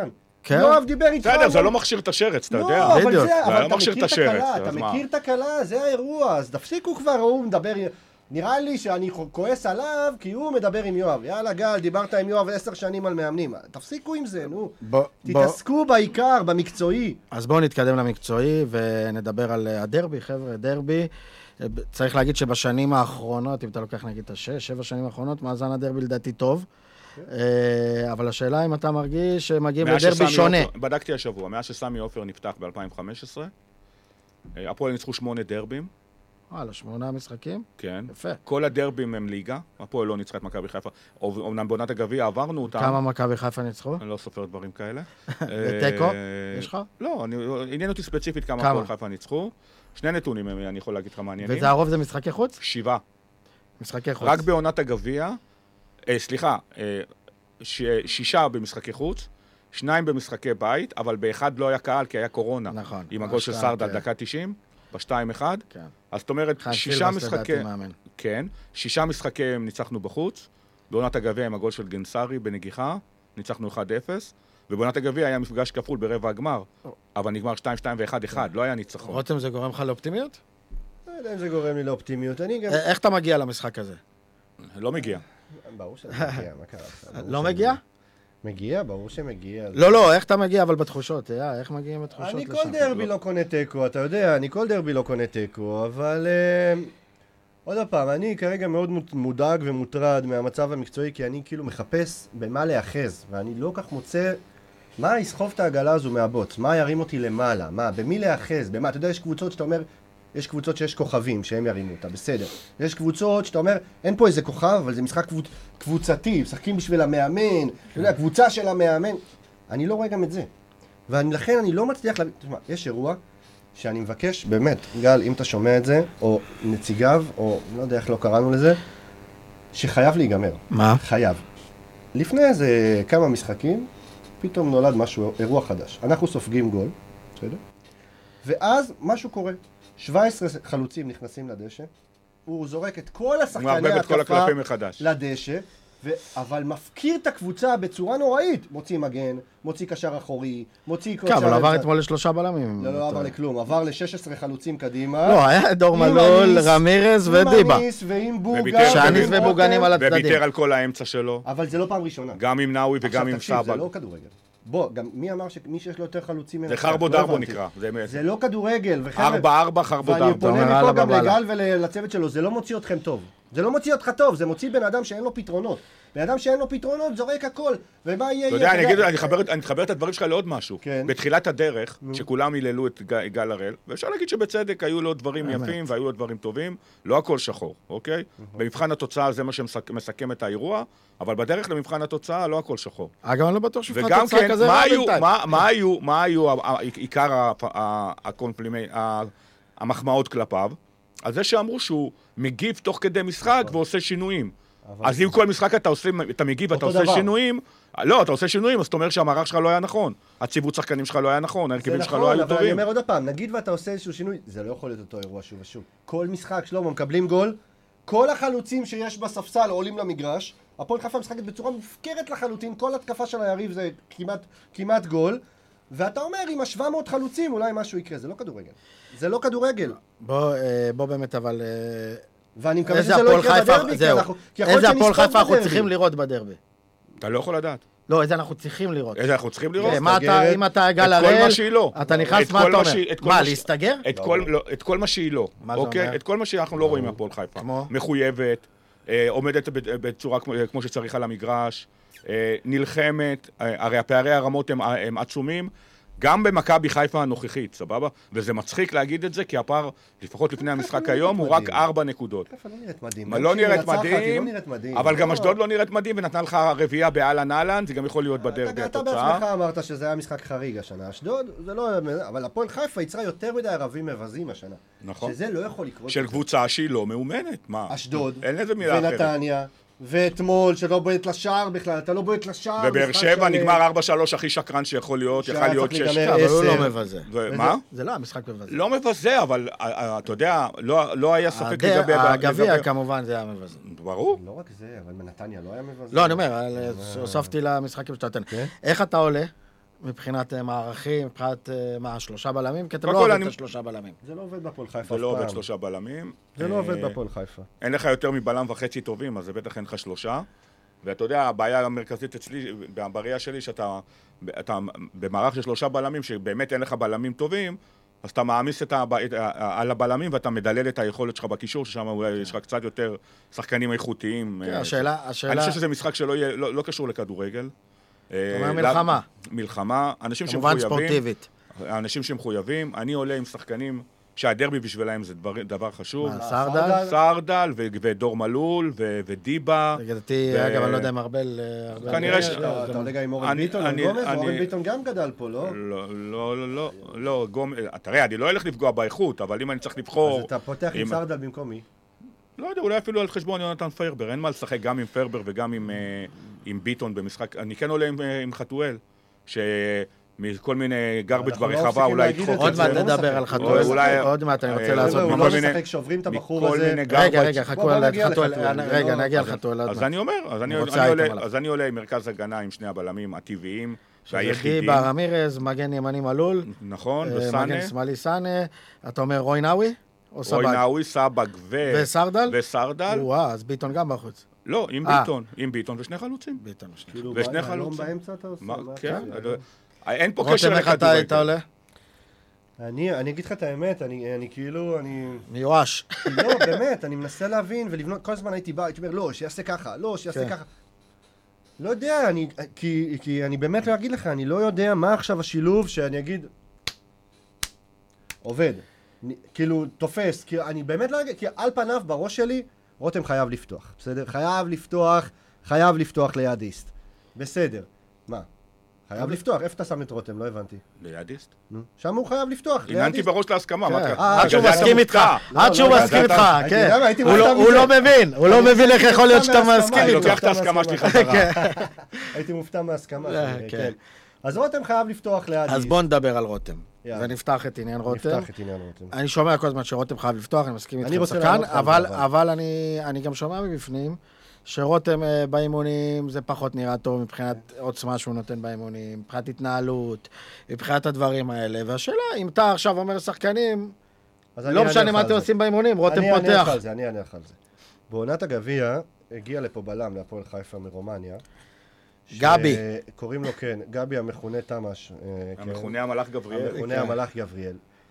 כן? יואב דיבר איתך... בסדר, זה לא מכשיר את השרץ, אתה יודע. לא, אבל בדיוק. זה, אבל לא אתה מכשיר מכיר את את השרץ, הקלה, אתה אז מה? מכיר את הקלה, זה האירוע, אז תפסיקו כבר, הוא מדבר... נראה לי שאני כועס עליו, כי הוא מדבר עם יואב. יאללה, גל, דיברת עם יואב עשר שנים על מאמנים. תפסיקו עם זה, נו. בוא, בוא. תתעסקו בעיקר, במקצועי. אז בואו נתקדם למקצועי ונדבר על הדרבי, חבר'ה, דרבי. צריך להגיד שבשנים האחרונות, אם אתה לוקח נגיד את השש, שבע שנים האחרונות, מאזן הדרבי לדעתי טוב. אבל השאלה אם אתה מרגיש שמגיעים לדרבי שונה. בדקתי השבוע, מאז שסמי עופר נפתח ב-אלפיים וחמש עשרה, הפועל ניצחו שמונה דרבים. וואלה, שמונה משחקים? כן. יפה. כל הדרבים הם ליגה, הפועל לא ניצחה את מכבי חיפה. אומנם בעונת הגביע עברנו אותם. כמה מכבי חיפה ניצחו? אני לא סופר דברים כאלה. ותיקו? יש לך? לא, עניין אותי ספציפית כמה הפועל חיפה ניצחו. שני נתונים אני יכול להגיד לך מעניינים. וזה הרוב זה משחקי חוץ? שבעה. משחקי חוץ. רק בעונת הגביע, סליחה, שישה במשחקי חוץ, שניים במשחקי בית, אבל באחד לא היה קהל כי היה קורונה. נכון. עם הגול של סרדה, דקה תשעים. בשתיים אחד, כן. אז זאת אומרת, שישה משחקי... מאמן. כן, שישה משחקי ניצחנו בחוץ, בעונת הגביע עם הגול של גנסרי בנגיחה, ניצחנו אחד אפס, ובעונת הגביע היה מפגש כפול ברבע הגמר, אבל נגמר שתיים שתיים ו-אחד אחד, לא היה ניצחון. רותם, זה גורם לך לאופטימיות? לא יודע אם זה גורם לי לאופטימיות, אני גם... איך אתה מגיע למשחק הזה? לא מגיע. ברור שאני מגיע, מה קרה? לא מגיע? מגיע, ברור שמגיע. לא, לא, איך אתה מגיע אבל בתחושות? איך מגיעים בתחושות לשם? אני כל דרבי לא קונה תיקו, אתה יודע, אני כל דרבי לא קונה תיקו, אבל עוד פעם, אני כרגע מאוד מודאג ומוטרד מהמצב המקצועי, כי אני כאילו מחפש במה להאחז, ואני לא כך מוצא מה יסחוב את העגלה הזו מהבוץ, מה ירים אותי למעלה, מה, במי להאחז, במה, אתה יודע, יש קבוצות שאתה אומר, יש קבוצות שיש כוכבים שהם ירימו אותה, בסדר. יש קבוצות שאתה אומר, אין פה איזה כוכב, אבל זה משחק קבוצ... קבוצתי, משחקים בשביל המאמן, אתה יודע, קבוצה של המאמן. אני לא רואה גם את זה. ולכן אני לא מצליח להבין, תשמע, יש אירוע שאני מבקש, באמת, גל, אם אתה שומע את זה, או נציגיו, או לא יודע איך לא קראנו לזה, שחייב להיגמר. מה? חייב. לפני איזה כמה משחקים, פתאום נולד משהו, אירוע חדש. אנחנו סופגים גול, בסדר? ואז משהו קורה. שבע עשרה חלוצים נכנסים לדשא, הוא זורק את כל השחקני ההתקפה לדשא, ו... אבל מפקיר את הקבוצה בצורה נוראית. מוציא מגן, מוציא קשר אחורי, מוציא... כן, אבל עבר אתמול לשלושה בלמים. לא, לא עבר לכלום, עבר ל-שש עשרה חלוצים קדימה. לא, היה דור מלול, רמירז ודיבה. עם אניס ועם בוגה. שאניס ובוגנים על הצדדים. וביטר על כל האמצע שלו. אבל זה לא פעם ראשונה. גם עם נאווי וגם עם סבא. זה לא כדורגל. בוא, גם מי אמר שמי שיש לו יותר חלוצים... זה חרבו דרבו נקרא. זה לא כדורגל. ארבע ארבע חרבו דרבו. ואני פונה מפה גם לגל ולצוות שלו, זה לא מוציא אתכם טוב. זה לא מוציא אותך טוב, זה מוציא בן אדם שאין לו פתרונות. בן אדם שאין לו פתרונות זורק הכל. ומה יהיה... אתה יודע, אני אגיד, אני אחבר את הדברים שלך לעוד משהו. בתחילת הדרך, שכולם היללו את גל הראל, ואפשר להגיד שבצדק היו לו דברים יפים והיו לו דברים טובים, לא הכל שחור, אוקיי? במבחן התוצאה זה מה שמסכם את האירוע, אבל בדרך למבחן התוצאה לא הכל שחור. אגב, אני לא בטוח שבחן התוצאה כזה רע בינתיים. מה היו עיקר המחמאות כלפיו? על זה שאמרו שהוא מגיב תוך כדי משחק ועושה שינויים. אז אם כל משחק אתה עושה, אתה מגיב ואתה עושה שינויים, לא, אתה עושה שינויים, אז זאת אומרת שהמערך שלך לא היה נכון. הציוות שחקנים שלך לא היה נכון, ההרכבים שלך לא היו טובים. אבל אני אומר עוד פעם, נגיד ואתה עושה איזשהו שינוי, זה לא יכול להיות אותו אירוע שוב ושוב. כל משחק, שלמה, מקבלים גול, כל החלוצים שיש בספסל עולים למגרש, הפועל חיפה משחקת בצורה מופקרת לחלוטין, כל התקפה של היריב זה כמעט, כמעט גול, ואתה אומר, עם ה-שבע מאות חלוצים אולי משהו יקרה, זה לא כדורגל. זה לא כדורגל. בוא, בוא באמת, אבל... ואני מקווה שזה לא יקרה בדרבי, כי אנחנו... איזה הפועל חיפה אנחנו צריכים לראות בדרבי? אתה לא יכול לדעת. לא, איזה אנחנו צריכים לראות. איזה אנחנו צריכים לראות? אם אתה גל הראל, אתה נכנס, מה אתה אומר? מה, להסתגר? את כל מה שהיא לא. את כל מה שאנחנו לא רואים מהפועל חיפה. מחויבת, עומדת בצורה כמו שצריך על המגרש, נלחמת, הרי הפערי הרמות הם עצומים, גם במכבי חיפה הנוכחית, סבבה? וזה מצחיק להגיד את זה, כי הפער, לפחות לפני המשחק היום, הוא רק ארבע נקודות. חיפה לא נראית מדהים. לא נראית מדהים, אבל גם אשדוד לא נראית מדהים, ונתנה לך רביעייה באלן אלן, זה גם יכול להיות בדרבי התוצאה. אתה בעצמך אמרת שזה היה משחק חריג השנה. אשדוד, זה לא... אבל הפועל חיפה יצרה יותר מדי ערבים מבזים השנה. נכון. שזה לא יכול לקרות. של קבוצה שהיא לא מאומנת, מה? אשדוד. אין איזה מילה אחרת. ונתניה. ואתמול, שלא בועט לשער בכלל, אתה לא בועט לשער. ובאר שבע נגמר ארבע שלוש הכי שקרן שיכול להיות, יכל להיות שש. אבל הוא לא מבזה. מה? זה לא המשחק מבזה. לא מבזה, אבל אתה יודע, לא היה ספק לגבי... הגביע כמובן זה היה מבזה. ברור. לא רק זה, אבל בנתניה לא היה מבזה. לא, אני אומר, הוספתי למשחקים שאתה נותן. איך אתה עולה מבחינת מערכים, מבחינת מה, שלושה בלמים? כי אתם לא עובד את השלושה בלמים. זה לא עובד בפועל חיפה אף זה פעם. לא עובד שלושה בלמים. זה לא עובד בפועל חיפה. אין לך יותר מבלם וחצי טובים, אז זה בטח אין לך שלושה. ואתה יודע, הבעיה המרכזית אצלי, בראייה שלי, שאתה אתה, במערך של שלושה בלמים, שבאמת אין לך בלמים טובים, אז אתה מעמיס את ה, על הבלמים ואתה מדלל את היכולת שלך בקישור, ששם אולי יש לך קצת יותר שחקנים איכותיים. כן, השאלה, השאלה... אני חושב שזה משחק שלא יהיה, לא, לא קשור לכדורגל. זאת אומרת מלחמה. מלחמה, אנשים כמובן שמחויבים. ספורטיבית. אנשים שמחויבים, אני עולה עם שחקנים שהדרבי בשבילהם זה דבר, דבר חשוב. מה, סרדל? סרדל ו- ודור מלול ו- ודיבה. לדעתי, ו- אגב, אני לא יודע אם ארבל... כנראה ש... אתה עולה גם עם אורן אני- ביטון, אני- גומז, אני- אורן ביטון גם גדל פה, לא? לא, לא, לא, לא, לא, גומז, תראה, אני לא הולך לפגוע באיכות, אבל אם אני צריך לבחור... אז אתה פותח עם אם- סרדל במקום מי? לא יודע, אולי אפילו על חשבון יונתן פרבר, אין מה לשחק גם עם פרבר וגם עם, אה, עם ביטון במשחק. אני כן עולה עם, אה, עם חתואל, שמכל מיני גרבג' אנחנו לא ברחבה מפסיקים אולי להגיד את ידחוף זה, את עוד זה. מעט לא נדבר משחק. על חתואל, אולי- עוד מעט אני רוצה אה, לעשות... הוא מכל לא מיני- משחק, שוברים את הבחור מכל הזה. מיני רגע, גרבג'. רגע, בוא, חכו בוא על נגיע חתואל, לחתואל, זה רגע, לא- נגיע אז- לחתואל עוד אז מעט. אני אומר, אז אני אני אני רוצה עולה- איתם עליו. אז אני עולה עם מרכז הגנה עם שני הבלמים הטבעיים, שזה והיחידים. דיבה, רמירז, מגן ימני מלול, נכון, אה, וסאנה, מגן שמאלי סאנה, אתה אומר רוי נאווי? או רוי סבג? נאווי, סבג ו... וסרדל? וסרדל. וואו, אז ביטון גם בחוץ. לא, עם אה. ביטון, עם ביטון ושני חלוצים. ביטון שנייה. כאילו, ושני מה, חלוצים. אלון באמצע אתה עושה? מה, מה כן, אתה- לא- אין פה קשר רותם, איך אתה היית לכדורגל. עולה? אני אני אגיד לך את האמת, אני אני כאילו, אני... מיואש. לא, באמת, אני מנסה להבין ולבנות, כל הזמן הייתי בא, הייתי אומר, לא, שיעשה ככה, לא, שיעשה כן. ככה. לא יודע, אני, כי, כי אני באמת לא אגיד לך, אני לא יודע מה עכשיו השילוב שאני אגיד, עובד, אני, כאילו, תופס, כי אני באמת לא אגיד, כי על פניו בראש שלי, רותם חייב לפתוח, בסדר? חייב לפתוח, חייב לפתוח לידיסט. בסדר, מה? חייב לפתוח, איפה אתה שם את רותם? לא הבנתי. לידיסט? נו, שם הוא חייב לפתוח, עיננתי בראש להסכמה, מה כן. קרה? עד שהוא בגלל זה מסכים אתה איתך, מופתע. עד שהוא לא, מסכים אתה- איתך, הייתי- כן. למה, הייתי הוא מופתע לא- הוא מזה. לא מבין, הוא לא אני מבין איך יכול להיות שאתה מהסכמה, מסכים אני איתו. לוקח את ההסכמה שלי חזרה. הייתי מופתע מההסכמה אה, שלי, כן. כן. אז רותם חייב לפתוח ליד אז בואו נדבר על רותם. יאללה. ונפתח את עניין רותם. נפתח את עניין רותם. אני שומע כל הזמן שרותם חייב לפתוח, אני מסכים אני איתכם רוצה שחקן, לענות לך על אבל, זה, אבל. אבל אני, אני גם שומע מבפנים שרותם אה, באימונים זה פחות נראה טוב מבחינת עוצמה שהוא נותן באימונים, מבחינת התנהלות, מבחינת הדברים האלה. והשאלה, אם אתה עכשיו אומר שחקנים, אז אני לא אענה משנה לך מה על אתם זה. עושים באימונים, רותם אני אענה לך פותח. על זה, אני אענה לך על זה. בעונת הגביע, הגיע לפה בלם להפועל חיפה מרומניה. גבי. קוראים לו, כן, גבי המכונה תמש. אה, כן. המכונה המלאך גבריאל. המכונה כן. המלאך גבריאל.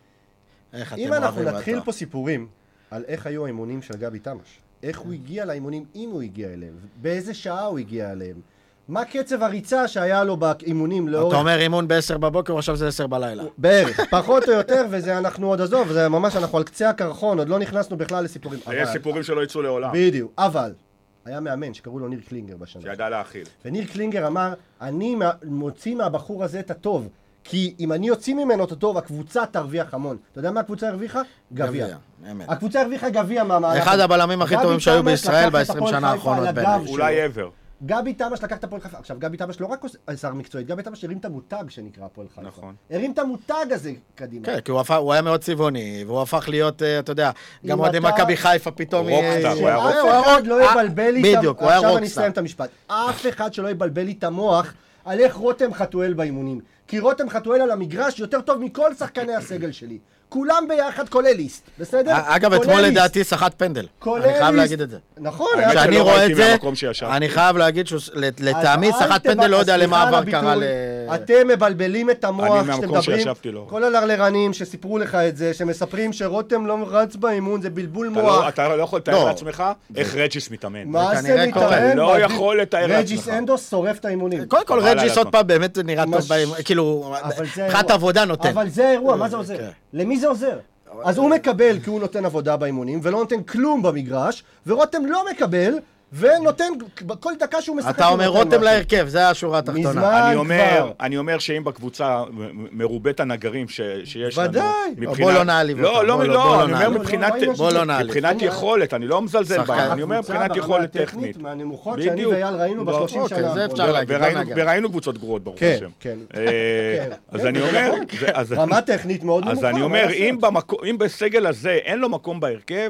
איך אתם אם אנחנו אוהבים נתחיל אותו. פה סיפורים על איך היו האימונים של גבי תמש, איך הוא הגיע לאימונים, אם הוא הגיע אליהם, באיזה שעה הוא הגיע אליהם, מה קצב הריצה שהיה לו באימונים לאורך... אתה אומר אימון ב-עשר בבוקר, עכשיו זה עשר בלילה. בערך, פחות או יותר, וזה אנחנו עוד עזוב, זה ממש, אנחנו על קצה הקרחון, עוד לא נכנסנו בכלל לסיפורים. יש אבל- סיפורים שלא יצאו לעולם, בדיוק, אבל, היה מאמן שקראו לו ניר קלינגר בשנה. שידע להכיל. וניר קלינגר אמר, אני מה- מוציא מהבחור הזה את הטוב, כי אם אני יוציא ממנו את הטוב, הקבוצה תרוויח המון. אתה יודע מה הקבוצה הרוויחה? גביע. אמת. הקבוצה הרוויחה גביע מהמהלך. אחד הבלמים הכי גבי טובים שהיו תמש בישראל לקח את ב-עשרים הפועל שנה חיפה האחרונות על בעיניי. הגב שלו. אולי ever. גבי תמש לקח את הפועל חיפה. עכשיו, גבי תמש לא רק שר מקצועית, גבי תמש הרים את המותג שנקרא הפועל חיפה. נכון. הרים את המותג הזה קדימה. כן, כי הוא הפך- הוא היה מאוד צבעוני, והוא הפך להיות, אה, אתה יודע, גם אם אוהדי אתה- מכבי חיפה פתאום... רוקסטאר, אה, הוא היה אה, שאף הוא היה אחד רוק- לא אה, יבלבל לי את בדיוק, הוא המוח. היה עכשיו אני רוקסטאר. אסיים את המשפט. אף אחד שלא יבלבל לי את המוח על איך רותם חתואל באימונים. כי רותם חתואל על המגרש יותר טוב מכל שחקני הסגל שלי. כולם ביחד, כולל ליסט, בסדר? אגב, כולל אתמול ליסט. לדעתי שחט פנדל. כולל אני חייב ליסט. להגיד את זה. נכון, האמת היה- כשאני שלא רואה ראיתי את זה, מהמקום שישבתי. אני חייב להגיד שלטעמי אז אל שחט תבע- פנדל לא יודע סליחה למה על עבר הביטוי, קרה ל... אתם מבלבלים את המוח אני כשאתם מהמקום מדברים. שישבתי לא. כל הלרלרנים שסיפרו לך את זה, שמספרים שרותם לא רץ באימון, זה בלבול אתה מוח. לא- אתה לא יכול לתאר לא. לעצמך איך רג'יס מתאמן. מה זה זה כנראה מתאמן? קורה. לא מדהים. יכול לתאר רג'יס לעצמך. אנדוס שורף את האימונים. קודם כל חבל על רג'יס עוד הזמן. פעם באמת נראה טוב מש- באימון, כאילו, אבל זה מבחינת האירוע. עבודה נותן. אבל זה האירוע, מה זה עוזר? כן. למי זה עוזר? אז הוא מקבל כי הוא נותן עבודה באימונים, ולא נותן כלום במגרש, ורותם לא מקבל, ונותן, כל דקה שהוא משחק... אתה הוא אומר נותן רותם משהו. להרכב, זה השורה התחתונה. מזמן. אני אומר, כבר. אני אומר שאם בקבוצה מרובת הנגרים ש- שיש לנו... ודאי. מבחינת- בוא לא נעליב לא, אותם, לא, בוא לא- לא, בוא לא אני אומר נעליב. מבחינת... לא, לא, בוא לא נעליב. מבחינת יכולת, אני לא מזלזל שחקן. בהם, אני אומר הקבוצה מבחינת ברמה יכולת הטכנית, טכנית. מהנמוכות שאני בדיוק. ואייל ראינו לא, בשלושים אוקיי, שנה. זה האחרונות. אפשר להגיד. וראינו- גם נגר. וראינו קבוצות גרועות, ברוך כן, השם. כן. אה, כן. אז כן, אני זה אומר... נכון. זה- אז- רמה טכנית מאוד נמוכה. אז אני מה אומר, לעשות? אם במקו- אם בסגל הזה אין לו מקום בהרכב,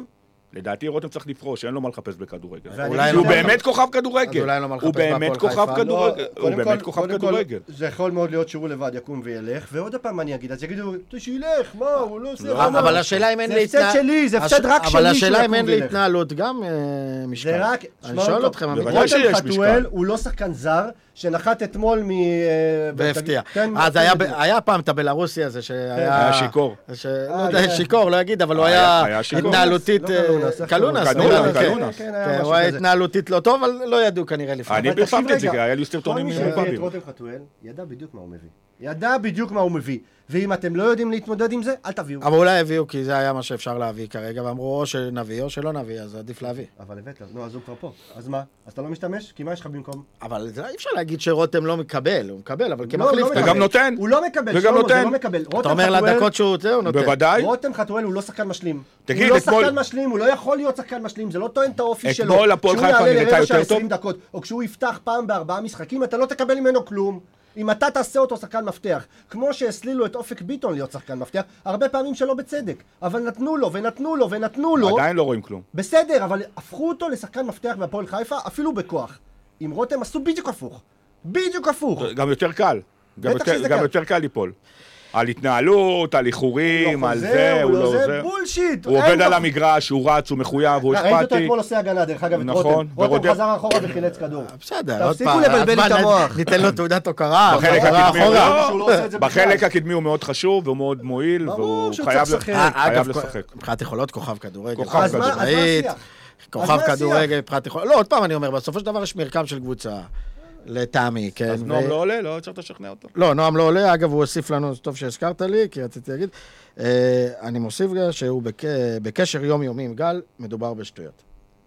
לדעתי רותם צריך לפרוש, אין לו מה לחפש בכדורגל. אולי הוא לא באמת כוכב כדורגל. אז אולי לא מה לחפש הוא באמת בהפועל כוכב חיפה. כדורגל. לא, הוא קודם באמת כל- כוכב קודם כל, כדורגל. זה יכול מאוד להיות שהוא לבד יקום וילך, ועוד פעם אני אגיד, אז יגידו, שילך, מה, הוא לא עושה... אבל אבל השאלה אם אין זה הפסד להתנהלות... שלי, זה הפסד רק שלי אבל שהוא השאלה אם יקום אין וילך. להתנהלות גם אה, משקל. זה רק... אני שמע שואל אותו, אתכם, אמיתי. בוודאי שיש רותם חתואל משקל. הוא לא שחקן זר, שנחת אתמול מ... והפתיע. תן- אז תן היה לי. ב- היה פעם את הבלרוסי הזה שהיה... היה שיכור. ש- לא אה, יודע, כן. שיכור, לא אגיד, אבל הוא היה- היה היה שיכור. התנהלותית... לא אה, קלונס, איך קלונס, קוראים לו? נראה לי, קלונס, כן. קלונס. כן, היה כן, משהו הוא היה כזה. התנהלותית לא טוב, אבל לא ידעו כנראה לפני. אני אבל תקשיב פרסמתי את זה, רגע, כי היה לי כל סרטונים מי שהביא את מפאבים. רותם חתואל, ידע בדיוק מה הוא מביא. ידע בדיוק מה הוא מביא. ואם אתם לא יודעים להתמודד עם זה, אל תביאו. אבל אולי הביאו, כי זה היה מה שאפשר להביא כרגע, ואמרו או שנביא או שלא נביא, אז עדיף להביא. אבל הבאת, נו, אז הוא כבר פה. אז מה? אז אתה לא משתמש? כי מה יש לך במקום? אבל זה אי אפשר להגיד שרותם לא מקבל, הוא מקבל, אבל לא, כמחליף... לא אתה- מקבל. וגם נותן. הוא לא מקבל, וגם שלמה, זה נותן. לא מקבל. אתה רותם אומר חתואל- לדקות שהוא זה, הוא נותן. בוודאי. רותם חתואל הוא לא שחקן משלים. תגיד, הוא לא אתמול- שחקן משלים, הוא לא יכול להיות שחקן משלים, זה לא טוען את האופי שלו. אתמול הפועל חיפה כשהוא נראתה יעלה לרבע יותר שעה טוב? עשרים דקות, או כשהוא יפתח פעם בארבעה משחקים, אתה לא תקבל ממנו כלום. אם אתה תעשה אותו שחקן מפתח, כמו שהסלילו את אופק ביטון להיות שחקן מפתח, הרבה פעמים שלא בצדק, אבל נתנו לו ונתנו לו ונתנו לו, עדיין לא רואים כלום. בסדר, אבל הפכו אותו לשחקן מפתח בהפועל חיפה, אפילו בכוח. עם רותם עשו בדיוק הפוך. בדיוק הפוך. גם יותר קל. גם בטח יותר- שזה גם קל. יותר קל ליפול. על התנהלות, על איחורים, הוא על לא זה, חוזר, הוא לא זה זה. בולשיט. הוא אין עובד לו- על המגרש, הוא רץ, הוא מחויב, הוא ראית אותו אכפתי. אתמול עושה הגנה, דרך אגב, את נכון, רותם. רותם ורודף- חזר אחורה וחילץ כדור. בסדר, עוד תפסיקו פעם. לבלבל אז את מה, המוח. ניתן לו תעודת הוקרה, בחלק הוקרה הקדמי, אחורה. לא, שהוא לא עושה את זה בכלל. בחלק הקדמי הוא מאוד חשוב והוא מאוד מועיל, ברור והוא שהוא חייב צריך לשחק. ל- אה, חייב אגב, לשחק. מבחינת יכולות כוכב כדורגל. כוכב אז מה- אז מה ראית, השיח? כוכב אז מה השיח? כדורגל מבחינת יכולות. לא, עוד פעם אני אומר, בסופו של דבר יש מרקם של קבוצה. לטעמי, כן. אז ו- נועם לא עולה, לא צריך לשכנע אותו. לא, נועם לא עולה, אגב, הוא הוסיף לנו, טוב שהזכרת לי, כי רציתי להגיד, אה, אני מוסיף גם שהוא בק... בקשר יומיומי עם גל, מדובר בשטויות.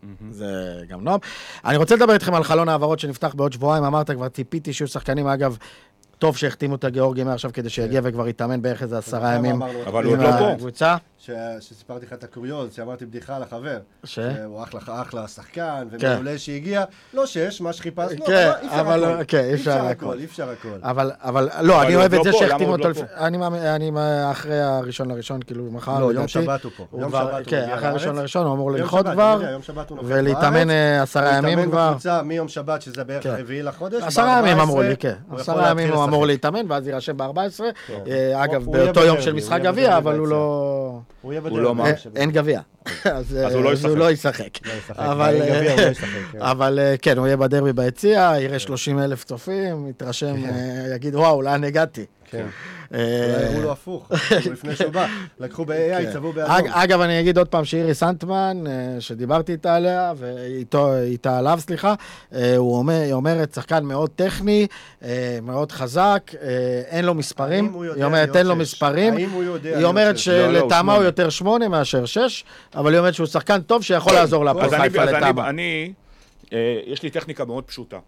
זה גם נועם. אני רוצה לדבר איתכם על חלון העברות שנפתח בעוד שבועיים, אמרת כבר ציפיתי שיהיו שחקנים, אגב, טוב שהחתימו את הגיאורגי מעכשיו כדי שיגיע וכבר יתאמן בערך איזה עשרה ימים. אבל הוא עוד לא פה. הקבוצה. ש- שסיפרתי לך את הקוריוז, שאמרתי בדיחה על החבר. ש? הוא אחלה, אחלה שחקן, כן. ומעולה שהגיע. לא שש, מה שחיפשנו, כן, אבל אי אפשר אבל הכל. כן, אי אי אפשר אפשר הכל. הכל, אי אפשר הכל. אבל, אבל, לא, אני הוא אוהב עוד את זה לא פה, שהחתימו למה הוא אותו עוד לא לפני... אני מאמין- אני אחרי הראשון לראשון, כאילו, מחר, לא, יום לדעתי, שבת הוא פה. הוא יום כבר- שבת הוא כן, מגיע אחרי הראשון לארץ. לראשון, הוא אמור יום לנחות שבת, כבר, אני יודע, יום שבת הוא נוחת ולהתאמן בארץ. אה, עשרה ימים להתאמן כבר. בקבוצה מיום שבת, שזה בערך כן. הרביעי לחודש. עשרה ימים ב-ארבע אמרו עשרה לי, כן. הוא יכול עשרה ימים להתחיל הוא אמור לשחק. להתאמן, ואז יירשם ב-ארבע עשרה. אה, אגב, הוא יהיה באותו יום בדרבי, של הוא משחק יהיה גביע, בדרבי אבל הוא ביציע. לא... הוא יהיה הוא בדרך. לא מה? אה, אין גביע. אז אז הוא לא ישחק. לא ישחק. לא ישחק. אבל, אין גביע, הוא לא אה, ישחק, כן. אבל אה, כן, הוא יהיה בדרבי ביציע, יראה שלושים אלף צופים, יתרשם, אה, יגיד, וואו, לאן הגעתי. כן. אה, אולי הראו לו הפוך, לפני שהוא בא. לקחו ב-איי איי, כן. צבעו אג- באדום. אגב, אני אגיד עוד פעם שאיריס אנטמן, אה, שדיברתי איתה עליה, ואיתה עליו, סליחה, אה, הוא אומר, היא אומרת, שחקן מאוד טכני, אה, מאוד חזק, אה, אין לו מספרים, האם הוא יודע היא אומרת, להיות אין לו שש? מספרים, האם הוא יודע היא להיות אומרת שש? לא, לא, הוא שלטעמה הוא שמונה. יותר שמונה מאשר שש, אבל היא אומרת שהוא שחקן טוב שיכול לעזור להפועל אז אני, חיפה אז אני, לטעמה. אני, אה, יש לי טכניקה מאוד פשוטה.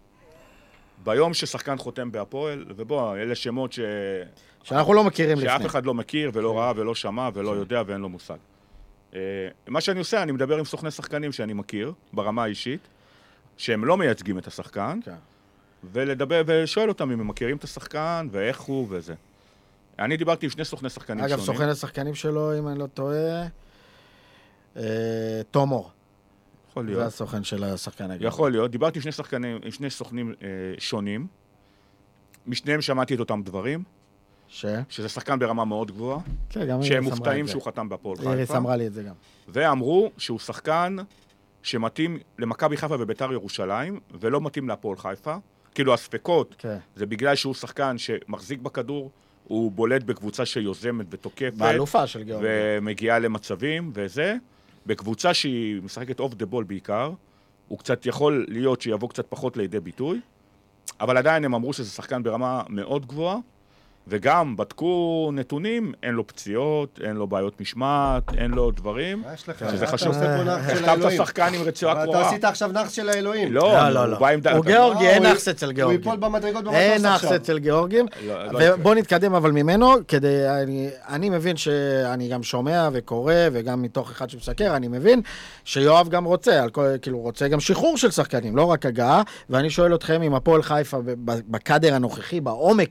ביום ששחקן חותם בהפועל, ובוא, אלה שמות ש... שאנחנו לא מכירים שאף לפני. אחד לא מכיר ולא ראה ולא שמע ולא יודע ואין לו מושג. אה, מה שאני עושה, אני מדבר עם סוכני שחקנים שאני מכיר, ברמה האישית, שהם לא מייצגים את השחקן, כן. ולדבר, ושואל אותם אם הם מכירים את השחקן ואיך הוא וזה. אני דיברתי עם שני סוכני שחקנים אגב, שונים. סוכן השחקנים שלו, אם אני לא טועה, אה, תום אור. יכול זה להיות. הסוכן של השחקן הגדול. יכול להיות. דיברתי עם שני שחקנים, עם שני סוכנים אה, שונים. משניהם שמעתי את אותם דברים, ש? שזה שחקן ברמה מאוד גבוהה, כן, גם שהם איריס אמרה מופתעים את זה. שהוא חתם בהפועל איריס חיפה, אמרה לי את זה גם. ואמרו שהוא שחקן שמתאים למכבי חיפה וביתר ירושלים, ולא מתאים להפועל חיפה. כאילו הספקות, כן. זה בגלל שהוא שחקן שמחזיק בכדור, הוא בולט בקבוצה שיוזמת ותוקפת, באלופה של גיאורגי. ומגיעה למצבים, וזה. בקבוצה שהיא משחקת אוף דה בול בעיקר, הוא קצת יכול להיות שיבוא קצת פחות לידי ביטוי, אבל עדיין הם אמרו שזה שחקן ברמה מאוד גבוהה, וגם בדקו נתונים, אין לו פציעות, אין לו בעיות משמעת, אין לו דברים. מה יש לך? שזה אתה חשוב. עושה פה נח של החתמת האלוהים. שחקן עם רצועה אתה קרועה. עשית עכשיו נח של האלוהים. לא, לא, לא, הוא לא. בא עם דעת. הוא גיאורגי, אה, אין הוא- נאחס אצל הוא גיאורגי. ייפול במדרגות במטוס אין נאחס עכשיו. אצל גיאורגים. לא, לא יקרה. ובוא נתקדם אבל ממנו, כדי, אני, אני מבין שאני גם שומע וקורא, וגם מתוך אחד שמסקר, אני מבין שיואב גם רוצה, על כל, כאילו רוצה גם שחרור של שחקנים, לא רק הגעה, ואני שואל אתכם אם הפועל חיפה ב- ב- בקאדר הנוכחי, בעומק,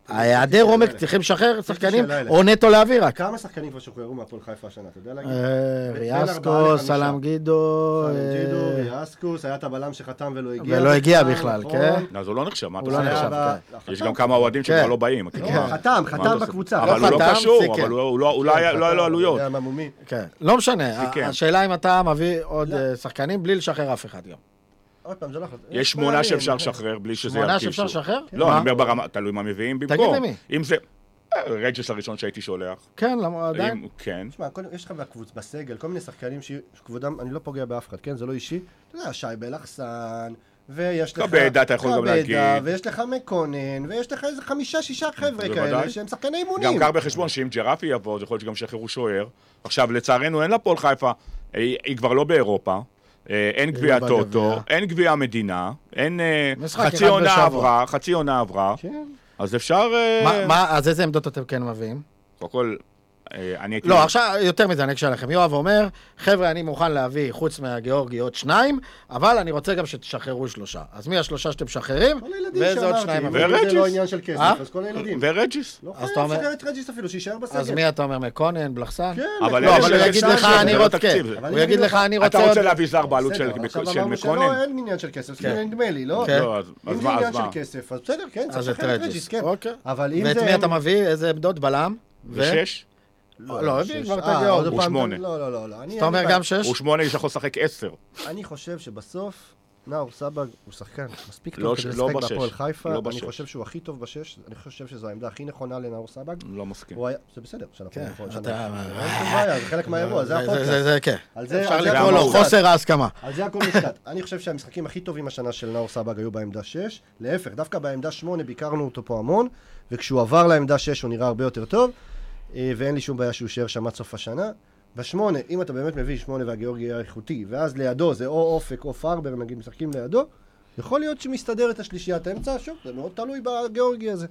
היעדר עומק צריכים לשחרר שחקנים, או נטו להעביר רק. כמה שחקנים כבר שוחררו מהפועל חיפה השנה, אתה יודע להגיד? ריאסקוס, סלאם גידו. סלאם גידו, ריאסקוס, היה את הבלם שחתם ולא הגיע. ולא הגיע בכלל, כן. אז הוא לא נחשב, מה אתה הוא לא עושה? נחשב, כן. יש גם כמה אוהדים שכבר לא באים. חתם, חתם בקבוצה. אבל הוא לא חתם, קשור, סיכם. אבל הוא לא היה לו עלויות. כן, לא משנה. סיכם. השאלה אם אתה מביא עוד אה, שחקנים בלי לשחרר אף אחד גם. עוד פעם, זה לא יכול. יש שמונה שאפשר לשחרר בלי שזה שמונה ירכיב שאפשר שוב. לשחרר? לא, מה? אני אומר ברמה, תלוי מה מביאים במקום. תגיד למי. אם זה אה, רג'ס הראשון שהייתי שולח. כן, למה עדיין? אם- כן. תשמע, כל- יש לך בקבוצ, בסגל, כל מיני שחקנים שכבודם, אני לא פוגע באף אחד, כן? זה לא אישי. אתה יודע, שי בלחסן, ויש לך... קבדה, אתה יכול גם קבדה, להגיד. ויש לך מקונן, ויש לך איזה חמישה, שישה חבר'ה בוודאי. כאלה, שהם שחקני אימונים. גם קר בחשבון שאם ג'רפי יבוא, זה יכול להיות שגם שחררו שוער. עכשיו, לצערנו אין לפועל חיפה, היא היא כבר לא באירופה. אה, אין גביע לא טוטו, בגביע. אין גביע המדינה, אין אה, משחק חצי אחד עונה בשבוע. עברה, חצי עונה עברה. כן. אז אפשר... אה, מה- מה, אז איזה עמדות אתם כן מביאים? קודם כל, אה, אני הייתי... לא, עכשיו, יותר מזה, אני אקשה לכם. יואב אומר, חבר'ה, אני מוכן להביא, חוץ מהגיאורגי, עוד שניים, אבל אני רוצה גם שתשחררו שלושה. אז מי השלושה שאתם משחררים? כל הילדים ואיזה עוד שאמרתי, שניים? אם אבל- זה ורג'יס. לא עניין של כסף, אה? אז כל הילדים. ורג'יס. לא אז חייב אתה אומר- לשחרר את רג'יס אפילו, שישאר בסגל. אז מי אתה אומר, מקונן, בלחסן? כן, אבל לא, אלה אבל הוא של יגיד הקשר, לך, זה אני לא רוצה, תקציב. כן. אבל הוא אני יגיד אגיד לך, לך, אני אתה רוצה רוצה עוד... להביא זר בעלות של בסדר, עכשיו של אמרנו שלא, מקונן? אין עניין של כסף, כן. זה נדמה לי, לא? כן. לא, אז אם אז זה מה, עניין אז של מה? כסף, אז בסדר, כן, צריך אז את לשחרר את רג'יס, רג'יס, כן. אוקיי. אבל אם ואת זה... מי אתה מביא? איזה עמדות? בלם? ו- ושש? לא, הביא כבר את אה, הגיאורגי. עוד הוא פעם, שמונה. לא, לא, לא, לא. אני- אתה אומר אני- גם שש? הוא שמונה, יש יכול לשחק עשר. אני חושב שבסוף, נאור סבג הוא שחקן מספיק לא טוב ש- כדי לא לשחק בשש. בהפועל חיפה. לא אני בשש. חושב שהוא הכי טוב בשש, אני חושב שזו העמדה הכי נכונה לנאור סבג. לא מסכים. הוא היה- זה בסדר, שאנחנו... כן, שאנחנו- אתה- אין שום בעיה, זה חלק מהאירוע, זה זה- הפודקאסט. זה- זה, כן. על זה- אפשר על זה לקרוא הכל לו מושתת. חוסר ההסכמה. על זה הכל מושתת. אני חושב שהמשחקים הכי טובים השנה של נאור סבג היו בעמדה שש. להפך, דווקא בעמדה שמונה ביקרנו אותו פה המון, וכשהוא עבר לעמדה שש הוא נראה הרבה יותר טוב, אה, ואין לי שום בעיה שהוא יישאר שם עד סוף השנה. בשמונה, אם אתה באמת מביא שמונה והגיאורגי יהיה איכותי, ואז לידו זה או אופק או פרבר, נגיד, משחקים לידו, יכול להיות שמסתדר את השלישיית האמצע, שוב, זה מאוד תלוי בגיאורגי הזה.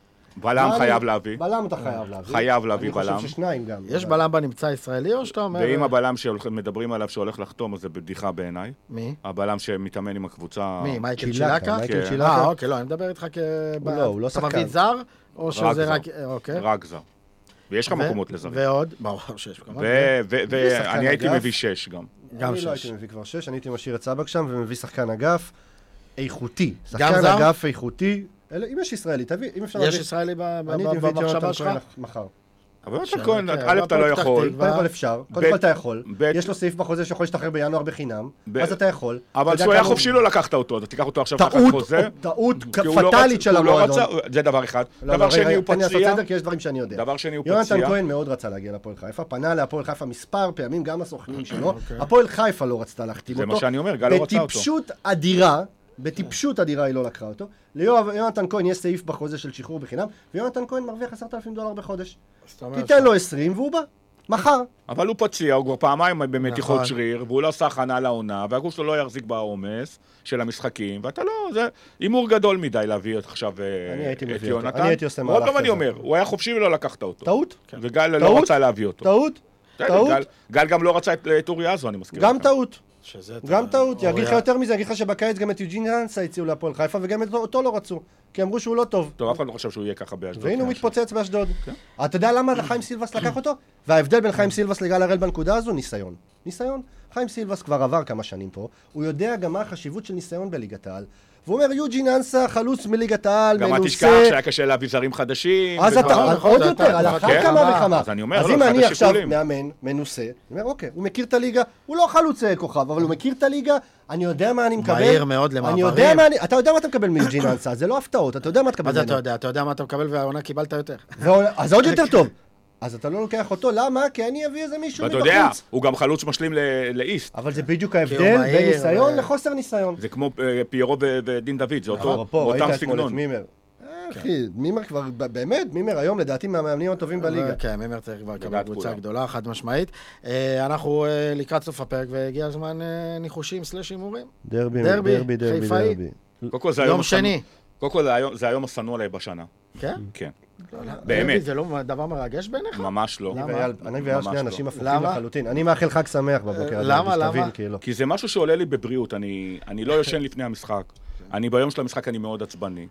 בלם מה חייב אני- להביא. בלם אתה חייב להביא. חייב להביא בלם. אני חושב ששניים גם. יש אבל- בלם בנמצא ישראלי או שאתה אומר... ואם הבלם שמדברים עליו שהולך לחתום, אז זה בדיחה בעיניי. מי? הבלם שמתאמן עם הקבוצה... מי? מייקל צ'ילקה, צ'ילקה? מייקל כן. צ'ילקה. אה, אוקיי, לא, אני מדבר איתך כ... לא, הוא לא אתה מביא שחקן. זר, או שזה זר. רק... אוקיי. רק זר. ויש לך ו- מקומות לזרים. ועוד? ברור שיש מקומות. ו- ו- מביא שחקן ואני הייתי אגף. מביא שש גם. גם אני לא שש. הייתי מביא כבר שש, אני הייתי משאיר את סבק שם ומביא שחקן אגף איכותי. גם שחקן זר? אגף איכותי. אלה- אם יש ישראלי, תביא, אם אפשר יש להביא. ישראלי ב- ב- אני ב- הייתי מביא את במחשבה יונתן שלך? כהן מחר. אבל שאלה, יונתן כהן, כן, א', אתה לא והפועל פתח יכול. תקווה. קודם כל אפשר, ב'- קודם כל אתה יכול. ב'- יש לו סעיף בחוזה שיכול להשתחרר בינואר בחינם, ב'- אז אתה יכול. אבל אתה יודע שהוא היה כמה- חופשי לא לקחת אותו, אז תיקח אותו עכשיו תחת טעות, חוזה. טעות כי הוא לא פטאלית רצה- של הוא לא המועדון. רצה- זה דבר אחד. לא, לא, דבר רגע, שני, רגע, הוא תן לי לעשות פציע. סדר, כי יש דברים שאני יודע. דבר שני, הוא יונתן פציע. כהן מאוד רצה להגיע להפועל חיפה, פנה להפועל חיפה מספר פעמים, גם הסוכנים שלו. הפועל חיפה לא רצתה להחתים זה אותו. מה שאני אומר, גל לא רצה אותו. בטיפשות אדירה, בטיפשות אדירה היא לא לקחה אותו. ליונתן כהן יש סעיף בחוזה של שחרור בחינם, ויונתן כהן מרוויח עשרת אלפים דולר בחודש. אז אתה אומר תיתן לו עשרים והוא בא. מחר. אבל הוא פציע, הוא כבר פעמיים במתיחות נכון. שריר, והוא לא עשה הכנה לעונה, והגוף שלו לא יחזיק בעומס של המשחקים, ואתה לא, זה הימור גדול מדי להביא עכשיו אה, אני הייתי את מביא אותו. יונתן. אני הייתי עושה עוד מהלך פעם אני כזה. אומר, הוא היה חופשי ולא לקחת אותו. טעות? וגל לא טעות? רצה להביא אותו. טעות? בסדר, טעות? גל- גל גם לא רצה את את אורי עזו, אני מזכיר. גם לך. טעות. שזה גם אתה- טעות. אגיד לך אוריה- יותר מזה, אגיד לך שבקיץ גם את יוג'ין אנסה הציעו להפועל חיפה, וגם את אותו לא רצו. כי אמרו שהוא לא טוב. טוב, אף אחד לא חושב שהוא יהיה ככה באשדוד. והנה הוא כן, מתפוצץ באשדוד. אתה יודע למה חיים סילבס לקח אותו? וההבדל בין חיים סילבס לגל הראל בנקודה הזו? ניסיון. ניסיון. חיים סילבס כבר עבר כמה שנים פה, הוא יודע גם מה החשיבות של ניסיון בליגת העל. והוא אומר, יוג'ין אנסה, חלוץ מליגת העל, גם אל מנוסה. תשכח שהיה קשה להביא זרים חדשים. אז ודברים. אתה, נכון, עוד אתה- יותר, על אתה- אחת כן. כמה וכמה. אז אני אומר, אז לא, אם אחד אני עכשיו השיקולים. מאמן, מנוסה, אני אומר, אוקיי, הוא מכיר את הליגה, הוא לא חלוץ כוכב, אבל הוא מכיר את הליגה, אני יודע מה אני מקבל. מהיר מאוד אני למעברים. יודע מה אני, אתה יודע מה אתה מקבל מיוג'ין אנסה, זה לא הפתעות, אתה יודע מה תקבל מה זה אתה ממנו. יודע? אתה יודע מה אתה מקבל והעונה קיבלת יותר. ועונה- אז עוד יותר טוב. אז אתה לא לוקח אותו, למה? כי אני אביא איזה מישהו ואתה יודע, מבחוץ. הוא גם חלוץ משלים ל- לאיסט. אבל זה בדיוק הוא ההבדל מהיר, בין ניסיון ו- לחוסר ניסיון. זה כמו אה, פיירו ו- ודין דוד, זה אותו אפרופו, ראית אותם אתמול את סגנון. מימר. אה, אחי, מימר כבר, באמת, מימר היום לדעתי מהמאמנים הטובים בליגה. כן, מימר צריך כבר לקבל לדעת קבוצה כולם. גדולה, חד משמעית. אה, אנחנו אה, לקראת סוף הפרק, והגיע הזמן אה, ניחושים סלש הימורים. דרבי, דרבי, דרבי, דרבי, חיפאי. דרבי. קודם כל זה יום היום השנוא- שני. קודם כל זה היום- זה היום השנוא עליי בשנה. כן? כן. באמת. באמת. זה לא דבר מרגש בעיניך? ממש לא. אני למה? ואייל- אני ואייל ממש שני לא. אנשים הפוכים למה? לחלוטין. אני מאחל חג שמח בבוקר הזה, למה? שתבין, למה? כאילו. כי זה משהו שעולה לי בבריאות, אני, אני לא ישן לפני המשחק. אני ביום של המשחק אני מאוד עצבני.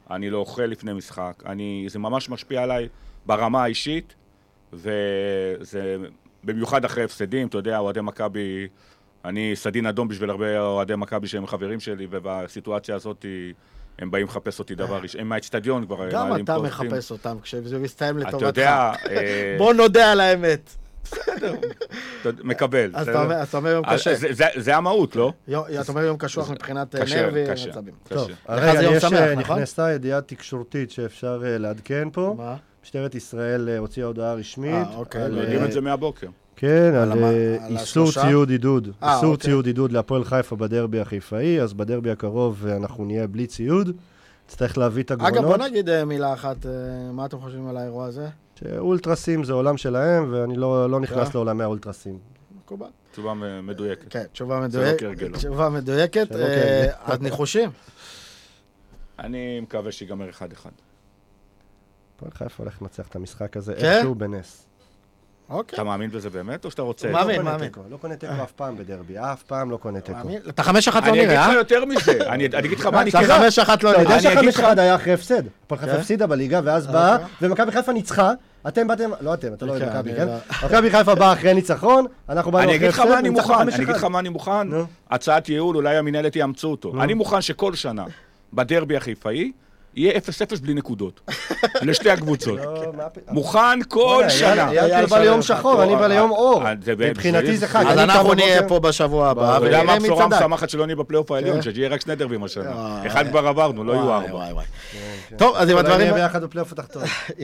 אני לא אוכל לפני משחק, אני, זה ממש משפיע עליי ברמה האישית, וזה במיוחד אחרי הפסדים, אתה יודע, אוהדי מכבי, אני סדין אדום בשביל הרבה אוהדי מכבי שהם חברים שלי, ובסיטואציה הזאת הם באים לחפש אותי דבר ראשון, הם מהאצטדיון כבר... גם אתה מחפש אותם כשזה מסתיים לטובתך. אתה יודע... בוא נודה על האמת. בסדר, מקבל. אז אתה אומר יום קשה. זה המהות, לא? אתה אומר יום קשוח מבחינת נרבי ומצבים. טוב, רגע, יש נכנסה ידיעה תקשורתית שאפשר לעדכן פה. מה? משטרת ישראל הוציאה הודעה רשמית. אה, אוקיי. יודעים את זה מהבוקר. כן, על איסור ציוד עידוד. איסור ציוד עידוד להפועל חיפה בדרבי החיפאי, אז בדרבי הקרוב אנחנו נהיה בלי ציוד. צריך להביא את הגבונות. אגב, בוא נגיד מילה אחת, מה אתם חושבים על האירוע הזה? שאולטרסים זה עולם שלהם, ואני לא נכנס לעולמי האולטרסים. מקובל. תשובה מדויקת. כן, תשובה מדויקת. תשובה מדויקת. אז ניחושים? אני מקווה שיגמר אחד אחד. הפועל חיפה הולך לנצח את המשחק הזה, איכשהו בנס. אתה מאמין בזה באמת, או שאתה רוצה? מאמין, מאמין. לא קונה תיקו אף פעם בדרבי, אף פעם לא קונה תיקו. אתה חמש אחת לא נראה, אני אגיד לך יותר מזה, אני אגיד לך מה אני אתה חמש אחת לא נראה. אתה יודע שהחמש אחת היה אחרי הפסד. הפועל חיפה הפסידה בליגה, ואז באה, ומכבי חיפה ניצחה. אתם באתם, לא אתם, אתה לא יודע מכבי, כן? מכבי חיפה באה אחרי ניצחון, אנחנו באנו אחרי הפסד. אני אגיד לך מה אני מוכן, הצעת ייעול, אולי המנהלת יאמצו אותו. אני מוכן שכל שנה, בדרבי החיפאי, יהיה אפס אפס בלי נקודות. לשתי הקבוצות. מוכן כל שנה. יאללה בא ליום שחור, אני בא ליום אור. מבחינתי זה חג. אז אנחנו נהיה פה בשבוע הבא. אתה יודע מה הבשורה המשמחת שלא נהיה בפלייאוף העליון, שיהיה רק שני דרבים השנה. אחד כבר עברנו, לא יהיו ארבע. טוב, אז עם הדברים... נהיה ביחד בפלייאוף התחתון.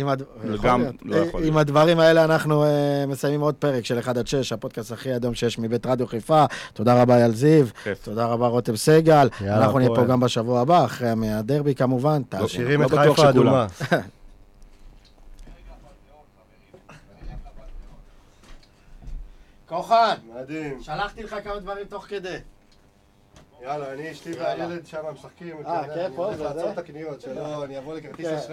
עם הדברים האלה אנחנו מסיימים עוד פרק של אחד עד שש, הפודקאסט הכי אדום שיש מבית רדיו חיפה. תודה רבה אייל זיו, תודה רבה רותם סגל. אנחנו נהיה פה גם בשבוע הבא, אחרי הדרבי כמובן. משאירים את חיפה אדומה. כוחן, מדהים. שלחתי לך כמה דברים תוך כדי. יאללה, אני אשתי והילד שם משחקים. אה, כן, פה זה זה? לעצור את הקניות שלו, אני אבוא לכרטיס אשראי.